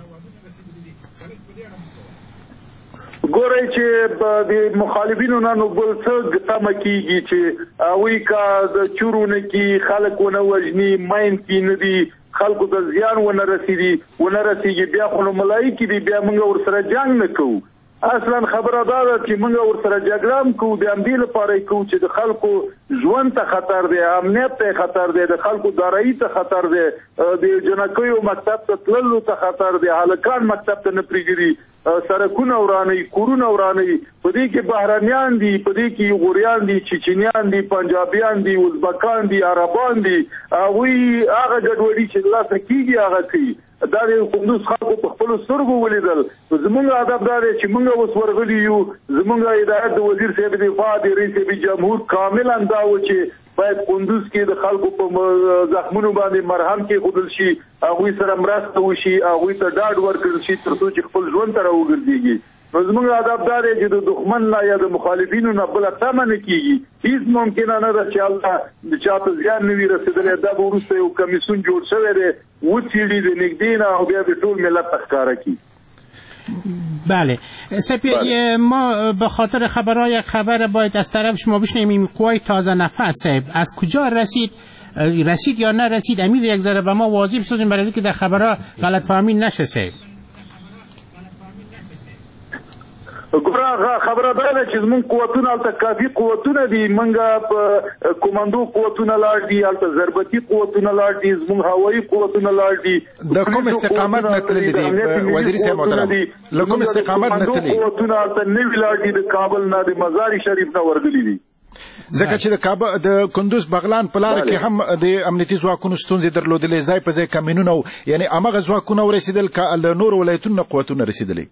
ګورئ چې د مخالفینو نه نو بل څه تمه کېږي چې هغوی که د چورو نه کي خلک ونه وژني مین کې نه دي خلکو ته زیان ونه رسېږي بیا خو نو ملایکې دي بیا موږ ورسره جنګ نه کوو. اصلا خبره دا ده چې موږ ورسره جګړه هم کوو د همدې لپاره یې کوو چې د خلکو ژوند ته خطر دی امنیت ته خطر دی د خلکو دارایي ته خطر دی د جنکیو مکتب ته تللو ته خطر دی هلکان مکتب ته نه پرېږدي سړکونه ورانوي کورونه ورانوي په دې کې بهرنیان دي په دې کې غوریان دي چچنیان دي پنجابیان دي ازبکان دي عربان دي هغوی هغه ګډوډي چې دلته کېږي هغه کوي دا د کندوز خلکو په خپل سترګو ولیدل. زمونږ ادب دا دی چې موږ اوس ورغلي یو، زمونږ هدایت د وزیر صاحب دفاع د رئیس جمهور کاملا دا و چې باید کندوز کې د خلکو په زخمونو باندې مرهم کې خودل شي، هغوی سره مرسته وشي، هغوی ته ډاډ ورکړل شي تر څو چې خپل ژوند ته راوګرځېږي. نو زموږ ادب دا دی چې د دښمن نه یا د مخالفینو نه بله تمه نه کېږي. هیڅ ممکنه نه ده چې هلته د چا ته زیان نه وي رسېدلی. دا به وروسته یو کمیسیون جوړ شوی دی، وڅېړي د نږدې نه او بیا د ټول ملت ته ښکاره کړي.
بله ما به خاطر خبرهای یک خبر باید از طرف شما بشنویم. این قوای تازه نفس از کجا رسید یا نرسید؟ امیر یک ذره به ما واضح بسازیم برای اینکه در خبرها غلط فهمی نشه. صاحب
ګوره خبره دا ده چې زمونږ قوتونه هلته کافي قوتونه دي. موږ په کمانډو قوتونه لاړ دي، هلته ضربتي قوتونه لاړ دي، زمونږ هوایي قوتونه لاړ دي.
د کوم استقامت نه تللي دي وزیر صاحب محترم؟ له کوم استقامت نه تللي
قوتونه هلته نوي لاړ دي، د کابل نه د مزار شریف نه ورغلي دي.
ځکه چې د کابل د کندوز بغلان په لار کې هم د امنیتي ځواکونو ستونزې درلودلې، ځای په ځای کمینونه، یعنی هماغه ځواکونه ورسېدل که له نورو ولایتونو قوتونه رسېدلي؟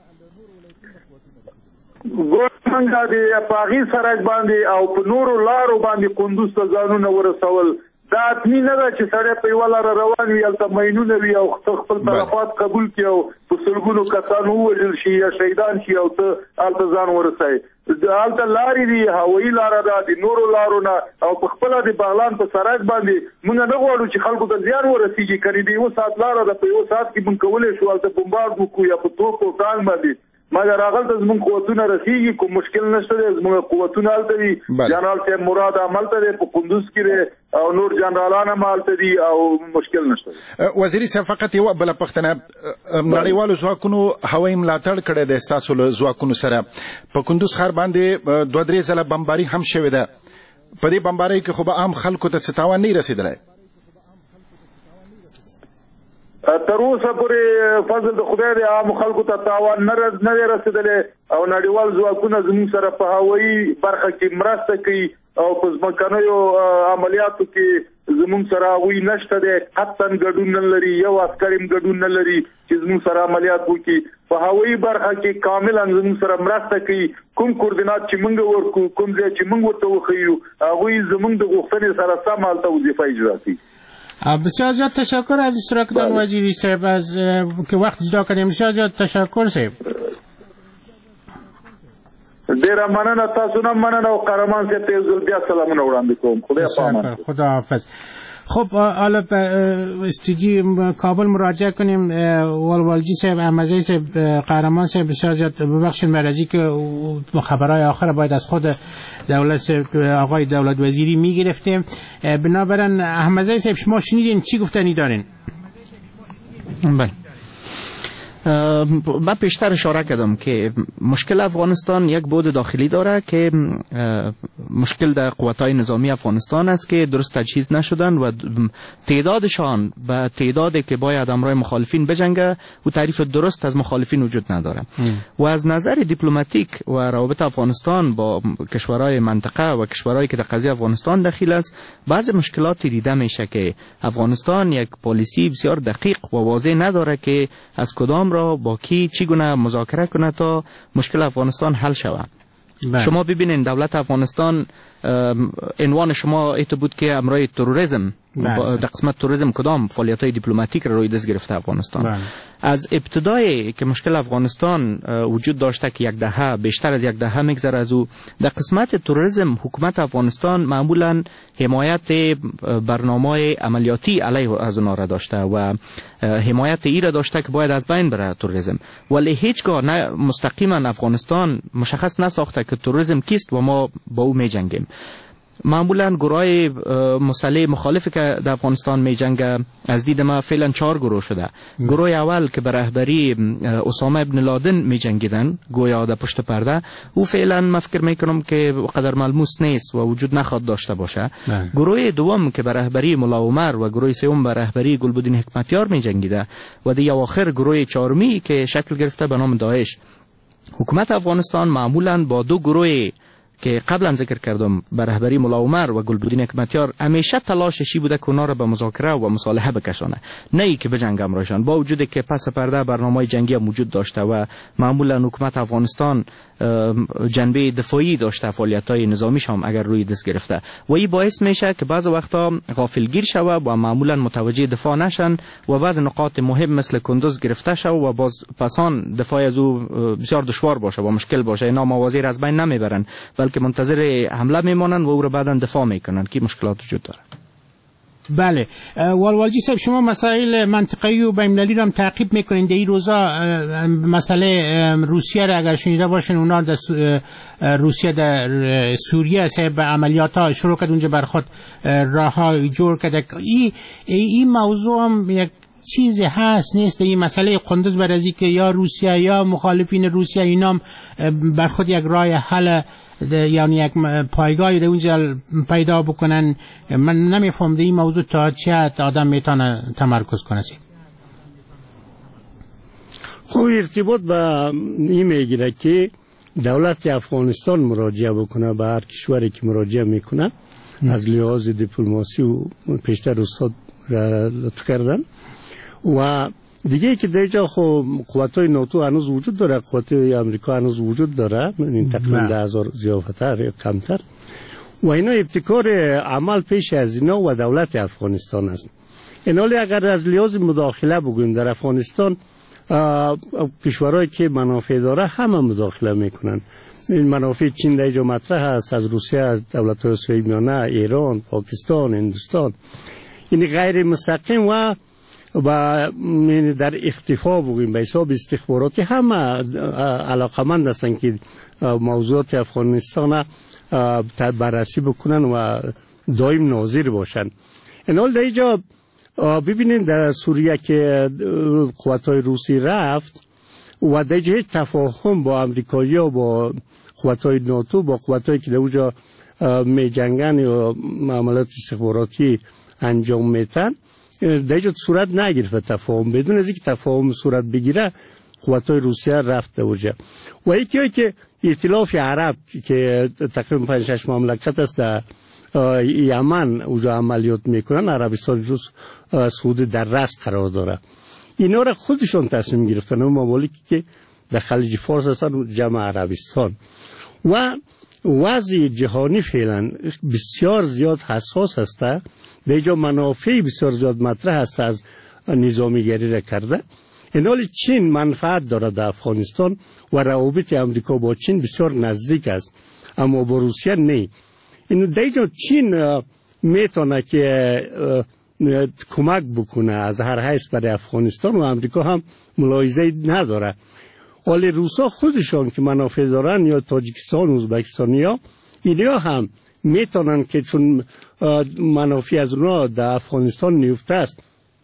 ګورمنګ د پاغي سرک باندې او په نورو لارو باندې کندوز ته ځانونه ورسول. دا اطمینه نه ده چې سړی په یوه لاره روان وي، هلته ماینونه وي او خپل تلفات قبول کړي او په سلګونو کسان ووژل شي یا شهیدان شي او ته هلته ځان ورسوي. هلته لارې دي، هوایي لاره ده د نورو لارو نه، او په خپله د بغلان په سرک باندې موږ نه غواړو چې خلکو ته زیان ورسېږي. کنې د 1 ساعت لاره ده، په 1 ساعت کې موږ کولی شو هلته بمبارد وکړو یا په توپ او ټانک باندې، مګر هغلته زموږ قوتونه رسېږي، کوم مشکل نشته دی. زموږ قوتونه هلته دي، جنرال صاحب مراد هملته دی، په کندوز کې دی، او نور جنرالان هم هلته دي او مشکل نشته دی.
وزیري صاحب فقط یوه بله پوښتنه، نړیوالو ځواکونو هوایي ملاتړ کړی دی ستاسو له ځواکونو سره. په کندوز ښار باندې 2-3 ځله بمباري هم شوې ده. په دې بمبارۍ کې خو به عام خلکو ته څه تاوان نه رسېدلی؟
تر اوسه پورې فضل د خدای دی عام خلکو ته تاوان نه دی رسېدلی، او نړیوال ځواکونه زموږ سره په هوایي برخه کې مرسته کوي او په ځمکنیو عملیاتو کې زموږ سره هغوی نشته دی. قطعا ګډون نه لري، یو عسکر هم ګډون نه لري چې زموږ سره عملیات وکړي. په هوایي برخه کې کاملا زموږ سره مرسته کوي. کوم کوردینات چې موږ ورکو، کوم ځای چې موږ ورته وښیو، هغوی زموږ د غوښتنې سره سم هلته وظیفه اجرا کوي.
بسیار زیاد تشکر از اشتراک دان وزیری صاحب، از که وقت جدا کردیم. بسیار زیاد تشکر صاحب.
ډیره مننه، تاسو نه مننه او قهرمان صاحب ته یو ځل بیا سلامونه وړاندې کوم. خدای پامان.
خدا حافظ. خب حالا به استودیو کابل مراجعه کنیم. والوالجی صاحب، احمدزی صاحب، قهرمان صاحب، بسیار زیاد ببخشید مرضی که خبرهای آخر باید از خود آقای دولت وزیری میگرفتیم. بنابراین احمدزی صاحب شما شنیدین چی گفتنی دارین؟
بله، من پیشتر اشاره کردم که مشکل افغانستان یک بود داخلی داره که مشکل در قوت‌های نظامی افغانستان است که درست تجهیز نشدن و تعدادشان به تعدادی که باید همراه مخالفین بجنگه و تعریف درست از مخالفین وجود نداره. و از نظر دیپلماتیک و روابط افغانستان با کشورهای منطقه و کشورهایی که در قضیه افغانستان دخیل است، بعضی مشکلاتی دیده میشه که افغانستان یک پالیسی بسیار دقیق و واضح نداره که از کدام را با کی چگونه مذاکره کنه تا مشکل افغانستان حل شود. شما ببینید دولت افغانستان عنوان شما ایتو بود که امرای تروریسم، در قسمت تروریسم کدام فعالیت‌های دیپلماتیک را روی دست گرفته افغانستان. از ابتدای که مشکل افغانستان وجود داشته که یک دهه بیشتر از یک دهه میگذره از او، در قسمت تروریسم حکومت افغانستان معمولا حمایت برنامه‌های عملیاتی علیه از اونها را داشته و حمایت ای را داشته که باید از بین بره تروریسم، ولی هیچگاه نه مستقیما افغانستان مشخص نساخته که تروریسم کیست و ما با او میجنگیم. معمولا گروه مسلح مخالفی که در افغانستان می جنگه از دید ما فعلا 4 گروه شده. گروه اول که به رهبری اسامه ابن لادن می جنگیدن گویا در پشت پرده، او فعلا من فکر می کنم که قدر ملموس نیست و وجود نخواد داشته باشه. گروه دوم که به رهبری ملا عمر و گروه سوم به رهبری گلبدین حکمتیار می جنگیده و دی اواخر گروه چهارمی که شکل گرفته به نام داعش. حکومت افغانستان معمولا با 2 گروه که قبلا ذکر کردم به رهبری ملا عمر و گلبدین حکمتیار همیشه تلاششی بوده که اونا را به مذاکره و مصالحه بکشانه، نه ای که بجنگم راشن، با وجودی که پس پرده برنامه جنگی موجود داشته و معمولا حکومت افغانستان جنبه دفاعی داشته، فعالیت‌های نظامیش هم اگر روی دست گرفته و این باعث میشه که بعض وقتا غافلگیر شوه و معمولا متوجه دفاع نشن و بعض نقاط مهم مثل کندوز گرفته شوه و باز پسان دفاع از او بسیار دشوار باشه و مشکل باشه. اینا موازی از بین نمیبرن بلکه منتظر حمله میمانن و او را بعداً دفاع میکنن که مشکلات وجود داره.
بله والوالجی صاحب، شما مسائل منطقه‌ای و بین‌المللی را هم تعقیب میکنین. در این روزا مسئله روسیه را اگر شنیده باشین، اونا در روسیه در سوریه صاحب عملیات‌ها شروع کرد، اونجا بر خود راه‌ها جور کرده. این موضوع هم یک چیزی هست نیست؟ این مسئله قندوز برازی که یا روسیه یا مخالفین روسیه اینا بر خود یک راه حل یعنی یک پایگاهی در اونجا پیدا بکنن. من نمیفهم این موضوع تا چه حد آدم میتونه تمرکز کنه.
خب ارتباط به این میگیره که دولت افغانستان مراجعه بکنه به هر کشوری که مراجعه میکنه از لحاظ دیپلماسی و پیشتر استاد لطف کردن. و دیگه که دیجا خب قوت‌های ناتو هنوز وجود داره، قوت‌های امریکا هنوز وجود داره، این تقریبا 10,000 زیافتر یا کمتر، و اینا ابتکار عمل پیش از اینا و دولت افغانستان است. اینالی اگر از لحاظ مداخله بگویم در افغانستان، کشورهایی که منافع داره همه مداخله میکنن. این منافع چین در اینجا مطرح است، از روسیه، از دولت‌های آسیای میانه، ایران، پاکستان، هندوستان. این غیر مستقیم و در اختفا بگویم به حساب استخباراتی همه علاقمند هستند که موضوعات افغانستان بررسی بکنن و دائم ناظر باشن. این حال در اینجا ببینید در سوریه که قوت‌های روسی رفت و در اینجا هیچ تفاهم با امریکایی و با قوت‌های ناتو، با قوت‌هایی که در اونجا می جنگن یا عملیات استخباراتی انجام میتن، در اینجا صورت نگرفت تفاهم. بدون از اینکه تفاهم صورت بگیره قوت‌های روسیه رفت در اونجا. و یکی که ائتلاف عرب که تقریبا 5-6 مملکت است در یمن اونجا عملیات میکنن، عربستان، روس، سعودی در رأس قرار داره. اینا را خودشون تصمیم گرفتن، اون ممالکی که در خلیج فارس هستن، جمع عربستان. و وضع جهانی فعلا بسیار زیاد حساس است، در اینجا منافع بسیار زیاد مطرح است از نظامیگری را کرده. این حال چین منفعت داره در افغانستان و روابط امریکا با چین بسیار نزدیک است، اما با روسیه نه. این در اینجا چین میتونه که کمک بکنه از هر حیث برای افغانستان و امریکا هم ملاحظه نداره. ولی روسا خودشان که منافع دارن، یا تاجیکستان و ازبکستانیا، اینا هم میتونن که چون منافع از اونا در افغانستان نیفته است،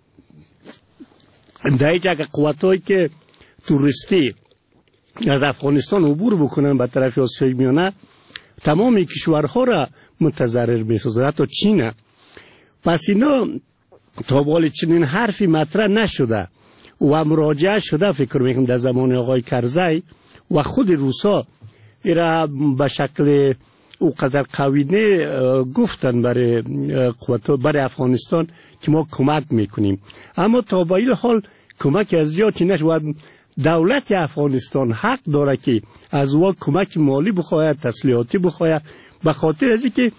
در اینجا که قوتایی که توریستی از افغانستان عبور بکنن به طرف آسیای میانه، تمام کشورها را متضرر میسازن، حتی چین. پس اینا تا بالا چنین حرفی مطرح نشده و مراجعه شده، فکر میکنم در زمان آقای کرزی، و خود روسا ایرا به شکل اوقدر قوی نه گفتن برای برای افغانستان که ما کمک میکنیم. اما تا با این حال کمک از جا نشد. دولت افغانستان حق داره که از او کمک مالی بخواهد، تسلیحاتی بخواهد، به خاطر از اینکه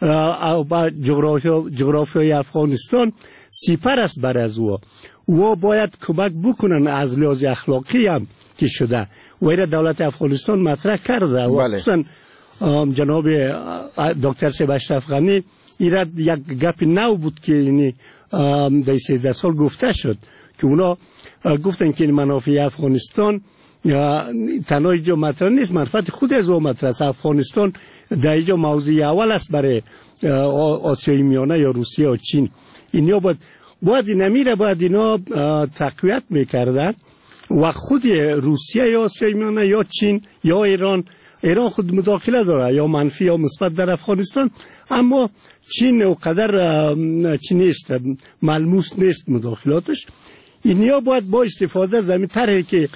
جغرافیای افغانستان سپر است برای از او باید کمک بکنن از لحاظ اخلاقی هم که شده و ایره دولت افغانستان مطرح کرده. و خصوصا جناب دکتر صاحب اشرف غنی ایره یک گپ نو بود که یعنی در 13 سال گفته شد که اونا گفتن که منافع افغانستان تنها اینجا مطرح نیست، منفعت خود از او مطرح است. افغانستان در اینجا موضوع اول است برای آسیای میانه یا روسیه و چین. اینا باید اینا تقویت میکردن و خود روسیه یا آسیای میانه یا چین یا ایران خود مداخله داره، یا منفی یا مثبت در افغانستان، اما چین اونقدر نیست، ملموس نیست مداخلاتش. اینیا باید با استفاده از همین طرحی که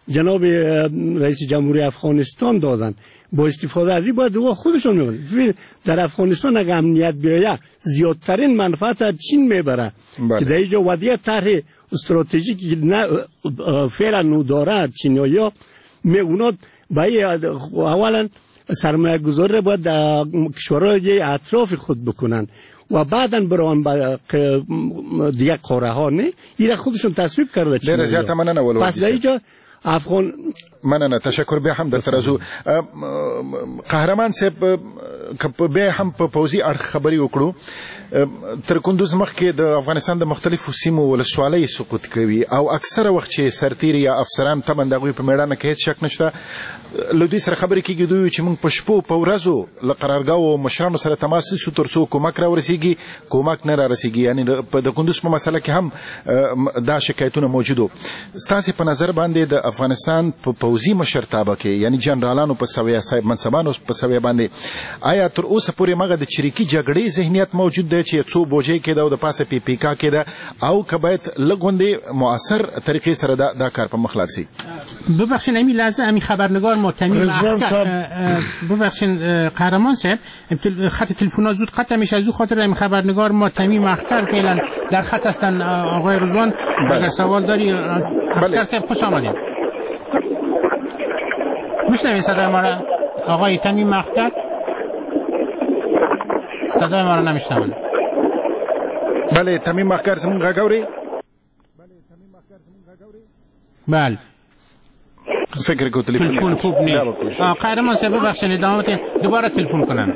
جناب رئیس جمهوری افغانستان دادن، با استفاده از این باید دو خودشون میبرن. در افغانستان اگه امنیت بیاید زیادترین منفعت از چین میبره که در اینجا وضعیت طرح استراتژیکی نه فعلا نو داره چینی‌ها اونا باید اولا سرمایه گذاری باید در کشورهای اطراف خود بکنن و بعداً بران دیگه قاره ها نه این خودشون تصویب کرده چینی‌ها. پس در اینجا افغان
مننه، تشکر. به هم در ترازو قهرمان صاحب به هم په پوزي اړه خبري وکړو. تر کندوز مخکې د افغانستان د مختلفو سیمو ولسوالۍ سقوط کوي او اکثره وخت چې سرتیري یا افسران تمن دغه په میدان کې هیڅ شک نشته. لودي سره خبرې کیږي دوی چې موږ په شپو په ورځو له قرارګاو مشرانو سره تماس نیسو ترڅو کومک را ورسیږي، کومک نه را رسیږي. یعنی په د کندوز په مسله کې هم دا شکایتونه موجودو. ستاسو په نظر باندې د افغانستان په پوزي مشرتابه کې یعنی جنرالانو په سویا صاحب منصبانو په سویا باندې آیا تر اوسه پورې مګه د چریکي جګړې ذهنیت موجود دی چې څو بوجي کې د پاسه پی پی کا کې ده او کبایت لګوندې مؤثر طریقې سره دا کار په مخ لاړ شي؟
ببخشید امی لحظه امی خبرنگار ما تمیم ببخشید قهرمان صاحب خط تلفن زود قطع میشه، از او خاطر امی خبرنگار ما تمیم اختر فعلا در خط هستن. آقای رضوان اگر سوال داری اختر صاحب خوش آمدید. میشنوید صدای ما را آقای تمیم اختر؟ صدای ما را نمیشنوند.
بله تمیم اختر زمون غاگوری؟
بله
فکر کو
تلفن خوب نیست. قهرمان صاحب ببخشید ادامه دوباره تلفن کنن.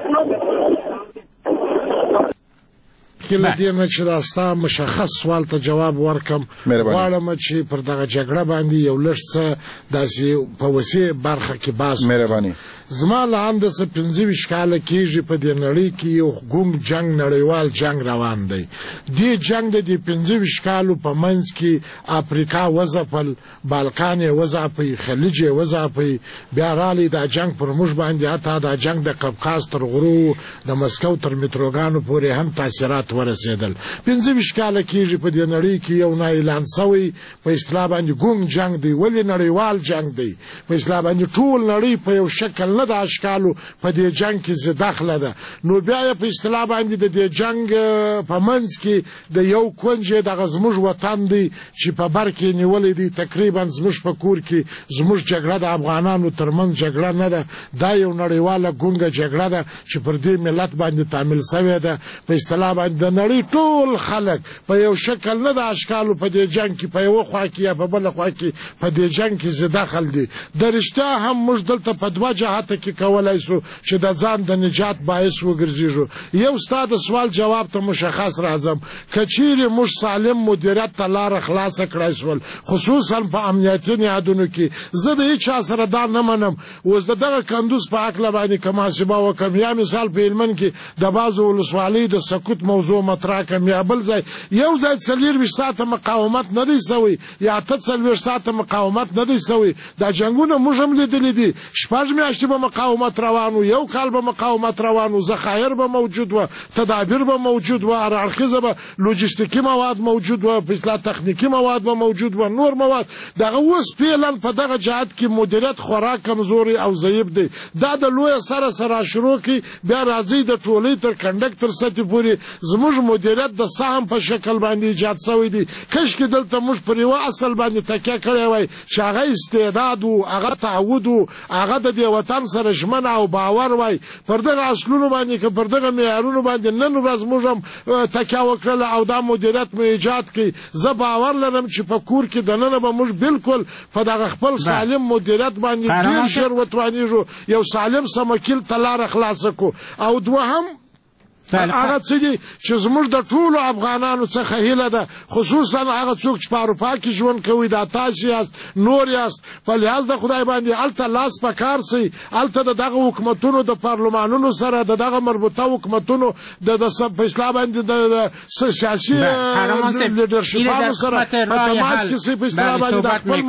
کله دې نه چې دا ستا مشخص سوال ته جواب ورکم غواړم چې پر دغه جګړه باندې یو لږ څه داسې په وسیع برخه کې بحث
مهرباني.
زما له اندازه 25 کاله کېږي په دې نړۍ کې یو ګونګ جنګ نړیوال جنګ روان دی. دې جنګ د 25 کالو په منځ کې افریقا وځپل، بالکان یې وځپی، خلیج یې وځپی، بیا رالی دا جنګ پر موږ باندې حتی دا جنګ د قفقاز تر غرو د مسکو تر متروګانو پورې هم تاثیرات ورسېدل. 25 کاله کېږي په دې نړۍ کې یو نه اعلان شوی په اصطلاح باندې ګونګ جنګ دی. ولې نړیوال جنګ دی؟ په اصطلاح باندې ټول نړۍ په یو شکل نه د اشکالو په دې جنګ کې زه داخله ده. نو بیا په اصطلاح باندې د دې جنګ په منځ کې د یو کونج د زموږ وطن دی چې په بر کې نیولې دی. تقریبا زموږ په کور کې زموږ جګړه د افغانانو ترمنځ جګړه نه ده، دا یو نړیواله ګونګه جګړه ده چې پر دې ملت باندې تعامل شوی ده. په اصطلاح باندې د نړۍ ټول خلک په یو شکل نه د اشکالو په دې جنګ کې په یو خوا کې یا په بل خوا کې په دې جنګ کې زه داخل دي. د رښتیا هم موږ دلته په دوه جهته کې کولای شو چې د ځان د نجات باعث وګرځېږو. یو ستا د سوال جواب ته مشخص راځم، که چیرې موږ سالم مدیریت ته لاره خلاصه کړای شول خصوصا په امنیتي نهادونو کې، زه د هیچا سره دا نه منم. اوس د دغه کندوز په هکله باندې که محاسبه وکړم یا مثال په هلمند کې د بعضو ولسوالیو د سقوط موضوع مطرح کړم یا بل ځای یو ځای 24 ساعته مقاومت نه دی سوی یا 48 ساعته مقاومت نه دی سوی. دا جنګونه موږ هم لیدلي دي. 6 میاشتې به مقاومت روانو، یو کال به مقاومت روانو، ذخایر به موجود و، تدابیر به موجود و، هر اړخیزه به لوجستیکي مواد موجود و، اصلاح تخنیکی مواد به موجود و، نور مواد. دغه اوس فعلا په دغه جهت کې مدیریت خورا کمزوري او ضعیف دی. دا د لوی سره شروع کی بیا راځي د ټولۍ تر کنډکټر سطح پورې زموږ مدیریت د سهم په شکل باندې ایجاد شوی دی. کش کې دلته موږ پر یو اصل باندې تکیه کړی وای چې هغه استعداد او هغه تعود او هغه د دې وطن سره ژمنه او باور وای. پر دغه اصلونو باندې که پر دغه معیارونو باندې نن ورځ موږ هم تکیه وکړله او دا مدیریت مو ایجاد کړي، زه باور لرم چې په کور کې دننه به موږ بالکل په دغه خپل سالم مدیریت باندې ډېر ژر وتوانیږو یو سالم سمکیل ته لاره خلاصه کړو. او دوهم هغه څه دي چې زموږ د ټولو افغانانو څخه هیله ده، خصوصا هغه څوک چې په اروپا کې ژوند کوي، دا تاسو یاست، نور یاست، په لحاظ د خدای باندې هلته لاس په کار سئ. هلته د دغه حکومتونو د پارلمانونو سره د دغه مربوطه حکومتونو د په اصطلاح باندې د سیاسي لیډرشپانو سره په تماس کې سئ. په اصطلاح باندې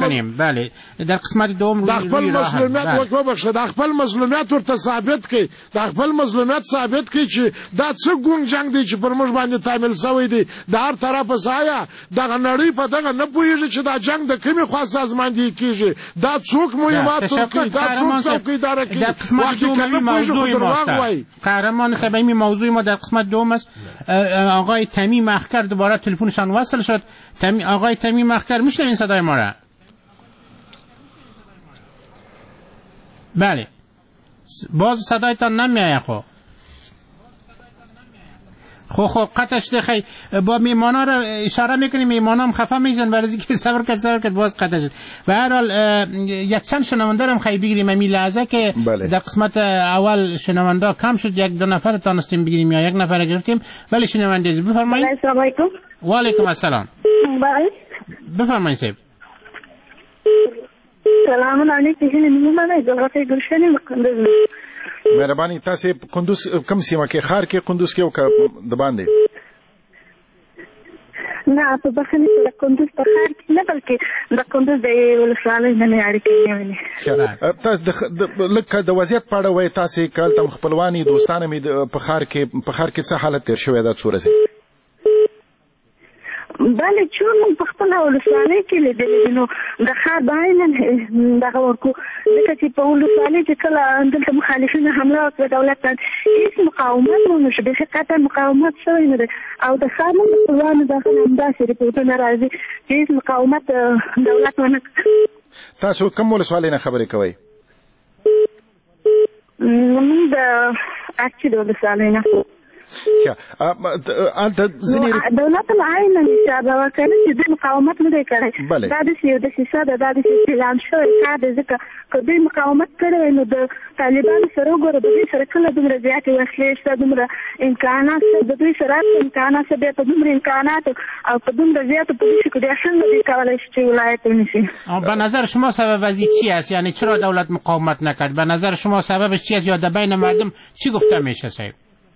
در قسمت دوم
د خپل مسلمیت وکړه، د خپل مظلومیت ورته ثابت کړي، د خپل مظلومیت ثابت کړي چې دا څه ګون جنگ دی چې پر موږ باندې تعمیل شوی دی د هر طرفه ځایه دغه نړۍ په دغه نه پوهېږي چې دا جنگ د کومې خوا سازماندهي کېږي دا څوک مهمات کوي دا څوک څوکیداره کوي وقتی که نه پوهېږي خو درواغ وایي.
قهرمان صاحب این موضوع ما در قسمت دوم است. آقای تمیم اخکر دوباره تلفنشان وصل شد. آقای تمیم اخکر میشنوین صدای ما را؟ بله باز صدایتان نمیآید. خب قطع شده. خیلی با میمانا رو اشاره میکنیم، میمانا هم خفه میشن برای که صبر کرد باز قطع شد. و هر حال یک چند شنونده هم خیلی بگیریم همین لحظه که در قسمت اول شنونده کم شد، یک دو نفر تانستیم بگیریم یا یک نفر گرفتیم. بله شنونده بفرمایید.
السلام علیکم.
و علیکم السلام.
بله
بفرمایید صاحب.
سلام علیکم. منه جغرافی گلشنی مقندز.
مهرباني تاسو کندوز کوم سیمه کې خار کې کندوز کې او د باندې
نه په بخنه د کندوز په خار کې نه بلکې د کندوز د ولسوالۍ نه اړیکې نیولې.
تاسو لکه د وضعیت په اړه وایي تاسو کله تم خپلوانی دوستانه می په خار کې څه حالت تیر شوی دا څوره سي؟
بله چون په خپل ولسوالۍ کې لیدل نو د خار باندې دغه ورکو ځکه چې په ولسوالۍ کې کله دلته مخالفین حمله وکړه دولت ته هیڅ مقاومت ونه شو، به حقیقت مقاومت شوی نه دی او د خار نه خپلوانو داخل همداسې ریپورټونه راځي چې هیڅ مقاومت دولت ونه کړ.
تاسو کوم ولسوالۍ نه خبرې کوئ؟
موږ د اکچې د ولسوالۍ نه. دولت العین نشابه وکړي چې د مقاومت نه دی کړی. دا د سیو د سیسه د اعلان شوی کار دی ځکه که دوی مقاومت کړی نو د طالبانو سره وګوره د دوی سره کله دومره زیاتې وسلې شته، دومره امکانات شته، د دوی سره امکانات شته، بیا په دومره امکانات او په دومره زیاتو پولیسو کې ډېر څنګه دوی کولی شي چې ولایت ونیسي.
به نظر شما سبب از چی است؟ یعنی چرا دولت مقاومت نکرد؟ به نظر شما سببش چی است یا در بین مردم چی گفته میشه صاحب؟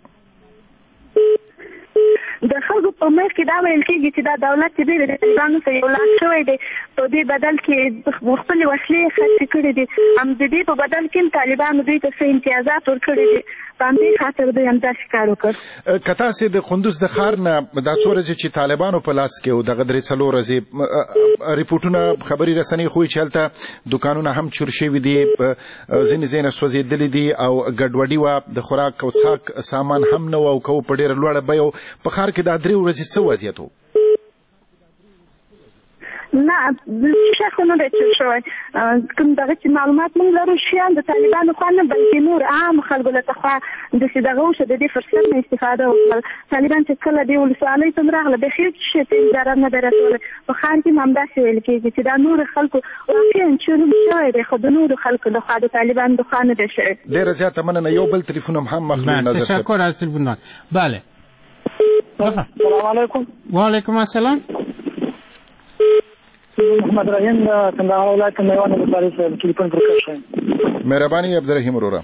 د خلکو په مخ کې دا ویل کېږي چې دا دولت چې دی د طالبانو سره یو لاس شوی دی، په دې بدل کې خپلې وسلې خرڅې کړې دي، هم د دې په بدل کې طالبانو دوی ته څه امتیازات ورکړي دي، په همدې خاطر دوی همداسې کار وکړ.
که تاسې د کندوز د ښار نه دا څو ورځې چې طالبانو په لاس کې و دغه درې څلور ورځې ریپورټونه خبري رسنۍ ښوي چې هلته دوکانونه هم چور شوي دي، ځینې ځای نه سوځېدلي دي او ګډوډي وه، د خوراک او څښاک سامان هم نه و او که په ډېره لوړه بیه په ښار کې دا درې ورځې څه وضعیت و؟
نه شخص نه دی چور شوی. کوم دغه چې معلومات موږ لرو شیان د طالبانو خوا نه بلکې نور عام خلکو له خوا داسې دغه وشو د دې فرصت نه استفاده وکړل. طالبان چې کله دې ولسوالۍ ته راغله بیخي هېڅ شی ته ضرر نه دی رسولی. په ښار کې هم همداسې ویل کېږي چې دا نورو خلکو واقعا چور شوی دی خو د نورو خلکو لخوا د طالبانو د خوا نه دی شوی.
ډېره زیاته مننه. یو بل تلیفون هم مخلوق نظر صاحب.
تشکر از تلفنات. بله
السلام علیکم.
و علیکم السلام.
محمد رحیم کندهار ولایت میوند ولسوالۍ څخه ټلیفون پر کړی.
مهرباني عبدالرحیم وروره.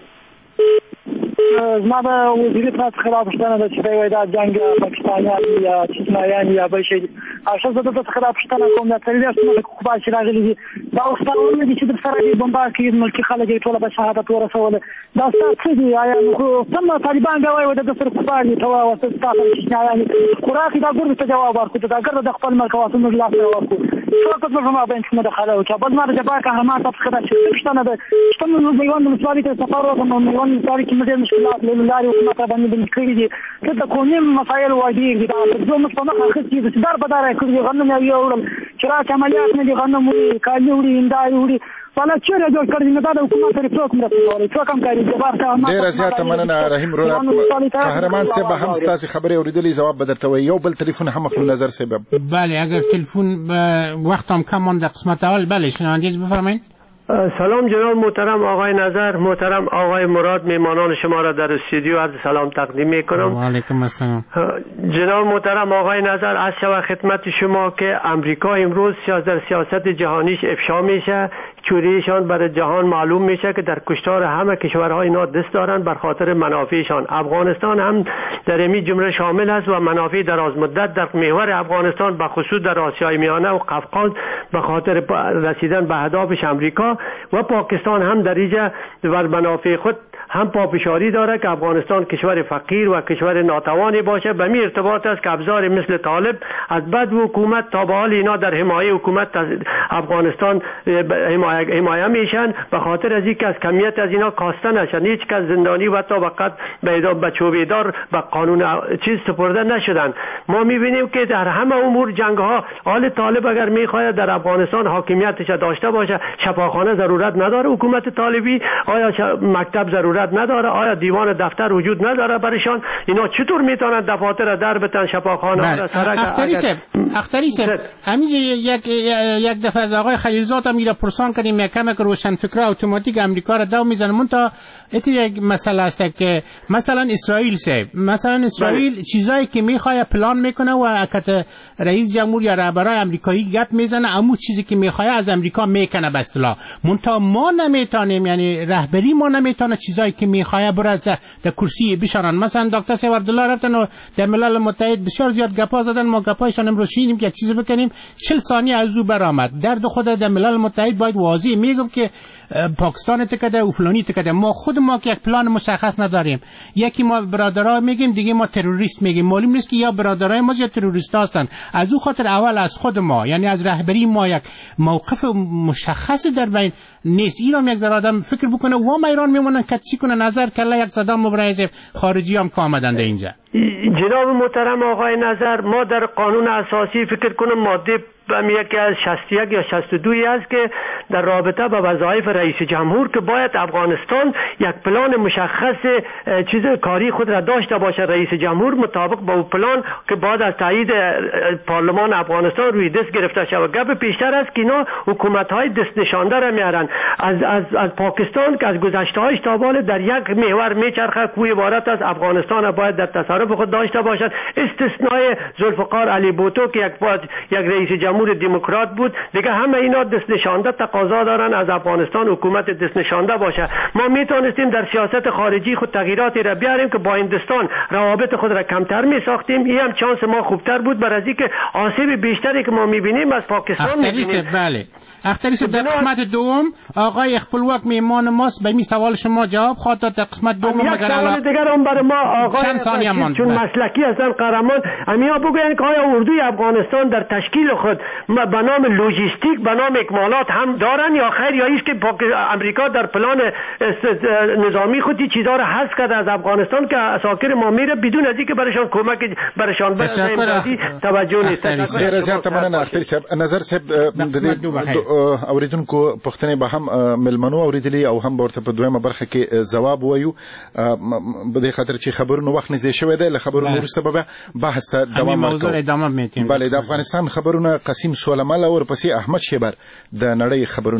زما د وزیري پلاس څخه پوښتنه ده چې دی وایي دا جنګ پاکستانیان یا چیچنایان یا بل شی اشاره زه دلته څخه پوښتنه کوم دا څلوېښت ملک کفار چې راغلي دي دا اوس خبرونه دي چې در سره دي بمبار کوي ملکي خلک یې ټوله به شهادت ورسوله. دا ستاسو څه دي؟ آیا کوم طالبان بیا وایي د سره کفار دي ته وایه ستاسو چیچنایان خوراک دا ګرد ته جواب ورکړو دا ګرد د خپل ملک واسو موږ لاس ورکړو فقط موږ ما بین څه مداخله وکړه. بل ما د جبار قهرمان تاسو څخه چې پوښتنه ده چې موږ میوند ولسوالۍ ته سفر وکړو. میوند ولسوالۍ کې موږ مشکلات لارې حکومت باندې بند کړي دي که د قومي مسایل واجب دي دا زه موږ په مخه اخیستي چې دار په داره کړي غنم یو وړل چې راځي عملیات نه دي غنم وړي کالي وړي هنداري وړي ولا چیرې جوړ کړی نه دا د حکومت لري څوک مرسته کوي څوک هم کوي جبار قهرمان.
ډېره زیاته مننه رحیم وروره. قهرمان صاحب هم ستاسې خبرې اورېدلې جواب به درته وایي. یو بل تلیفون هم مخلوق نظر صاحب.
بله اگر تلفن وقت هم کم مانده قسمت اول. بله شنوندگی بفرمایید.
سلام جناب محترم آقای نظر، محترم آقای مراد، میمانان شما را در استودیو عرض سلام تقدیم میکنم.
و علیکم السلام.
جناب محترم آقای نظر، از شما خدمت شما که امریکا امروز در سیاست جهانیش افشا میشه، چوریشان برای جهان معلوم میشه که در کشتار همه کشورهای اینا دست دارن بر خاطر منافعشان. افغانستان هم در این جمله شامل است و منافع دراز مدت در محور افغانستان به خصوص در آسیای میانه و قفقاز به خاطر رسیدن به اهدافش امریکا و پاکستان هم در اینجا بر منافع خود هم پافشاری داره که افغانستان کشور فقیر و کشور ناتوانی باشه. به می ارتباط است که ابزار مثل طالب از بعد حکومت تا به حال اینا در حمایه حکومت افغانستان حمایه میشن، به خاطر از اینکه از کمیت از اینا کاسته نشن. هیچ کس زندانی و تا وقت به چوبیدار به قانون چیز سپرده نشدن. ما میبینیم که در همه امور جنگ ها حال طالب اگر میخواد در افغانستان حاکمیتش داشته باشه، شفاخانه ضرورت نداره حکومت طالبی، آیا مکتب ضرورت نداره، آیا دیوان دفتر وجود نداره برشان، اینا چطور میتونن دفاتر در بتن شفاخانه را سرک
اختری سب همینجا یک دفعه از آقای خلیلزاد هم ایره پرسان کردیم یک کمک روشن فکر اتوماتیک امریکا را دو میزنه. منتها ایتی یک مسئله است که مثلا اسرائیل چیزایی که میخواد پلان میکنه و اکت رئیس جمهور یا رهبرای امریکایی گپ میزنه، اما چیزی که میخواد از امریکا میکنه به اصطلاح. منتها ما نمیتونیم، یعنی رهبری ما نمیتونه چیزایی که میخواد برای در کرسی بشارن. مثلا دکتر سیوردالله رفتن و در ملل متحد بسیار زیاد گپا زدن، ما گپایشان امروز شنیدیم که چیزی بکنیم 40 ثانیه از او برآمد. درد خود در ملل متحد باید واضح میگم که پاکستان تکده و فلانی تکده. ما خود ما که یک پلان مشخص نداریم، یکی ما برادرها میگیم دیگه ما تروریست میگیم، معلوم نیست که یا برادرای ما یا تروریست هستن. از او خاطر اول از خود ما، یعنی از رهبری ما یک موقف مشخص در بین نیست. ایران یک ذره آدم فکر بکنه و ما ایران میمونن که چی کنه، نظر کله یک صدام مبرز خارجی هم که آمدن اینجا.
جناب محترم آقای نظر، ما در قانون اساسی فکر کنم ماده یکی از 61 یا 62 است که در رابطه با وظایف رئیس جمهور که باید افغانستان یک پلان مشخص چیز کاری خود را داشته باشه. رئیس جمهور مطابق با پلان که بعد از تایید پارلمان افغانستان روی دست گرفته شود. گپ پیشتر است که اینا حکومت‌های دست نشانده را میارن از پاکستان که از گذشته‌هاش تا بالا در یک محور میچرخه که عبارت از افغانستان باید در تصرف خود داشته باشد، استثنای ذوالفقار علی بوتو که یک رئیس جمهور دموکرات بود. دیگه همه اینا دست نشانده تقاضا دارن از افغانستان حکومت دست نشانده باشه. ما میتونستیم در سیاست خارجی خود تغییراتی را بیاریم که با هندوستان روابط خود را کمتر میساختیم. این هم چانس ما خوبتر بود برای اینکه آسیب بیشتری که ما میبینیم از پاکستان میبینیم.
بله اختری در قسمت دوم آقای خپلواک میمان ماست به این سوال شما جواب خواهد داد. در قسمت دوم
مگر سوال دیگر هم برای ما آقای چون مسلکی هستن قهرمان امیا بگوین که آیا اردوی افغانستان در تشکیل خود به نام لوجستیک به نام اکمالات هم دارن یا خیر، یا ایست که امریکا در پلان نظامی خودی چیزا را حذف کرده از افغانستان که اساکر ما میره بدون از اینکه برشان کمک برشان توجه نیست.
ډیره زیاته مننه اختر صاحب. نظر صاحب د اوریدونکو پښتنې به هم ملمنو اوریدلی او هم ورته په دویمه برخه کې ځواب وایو په دې خاطر چې خبرونه وخت نږدې شوی دی. له خبرونو وروسته به بحث ته دوام ورکوو. بله د افغانستان خبرونه قسیم سولمل او ورپسې احمد شیبر د نړۍ خبرونه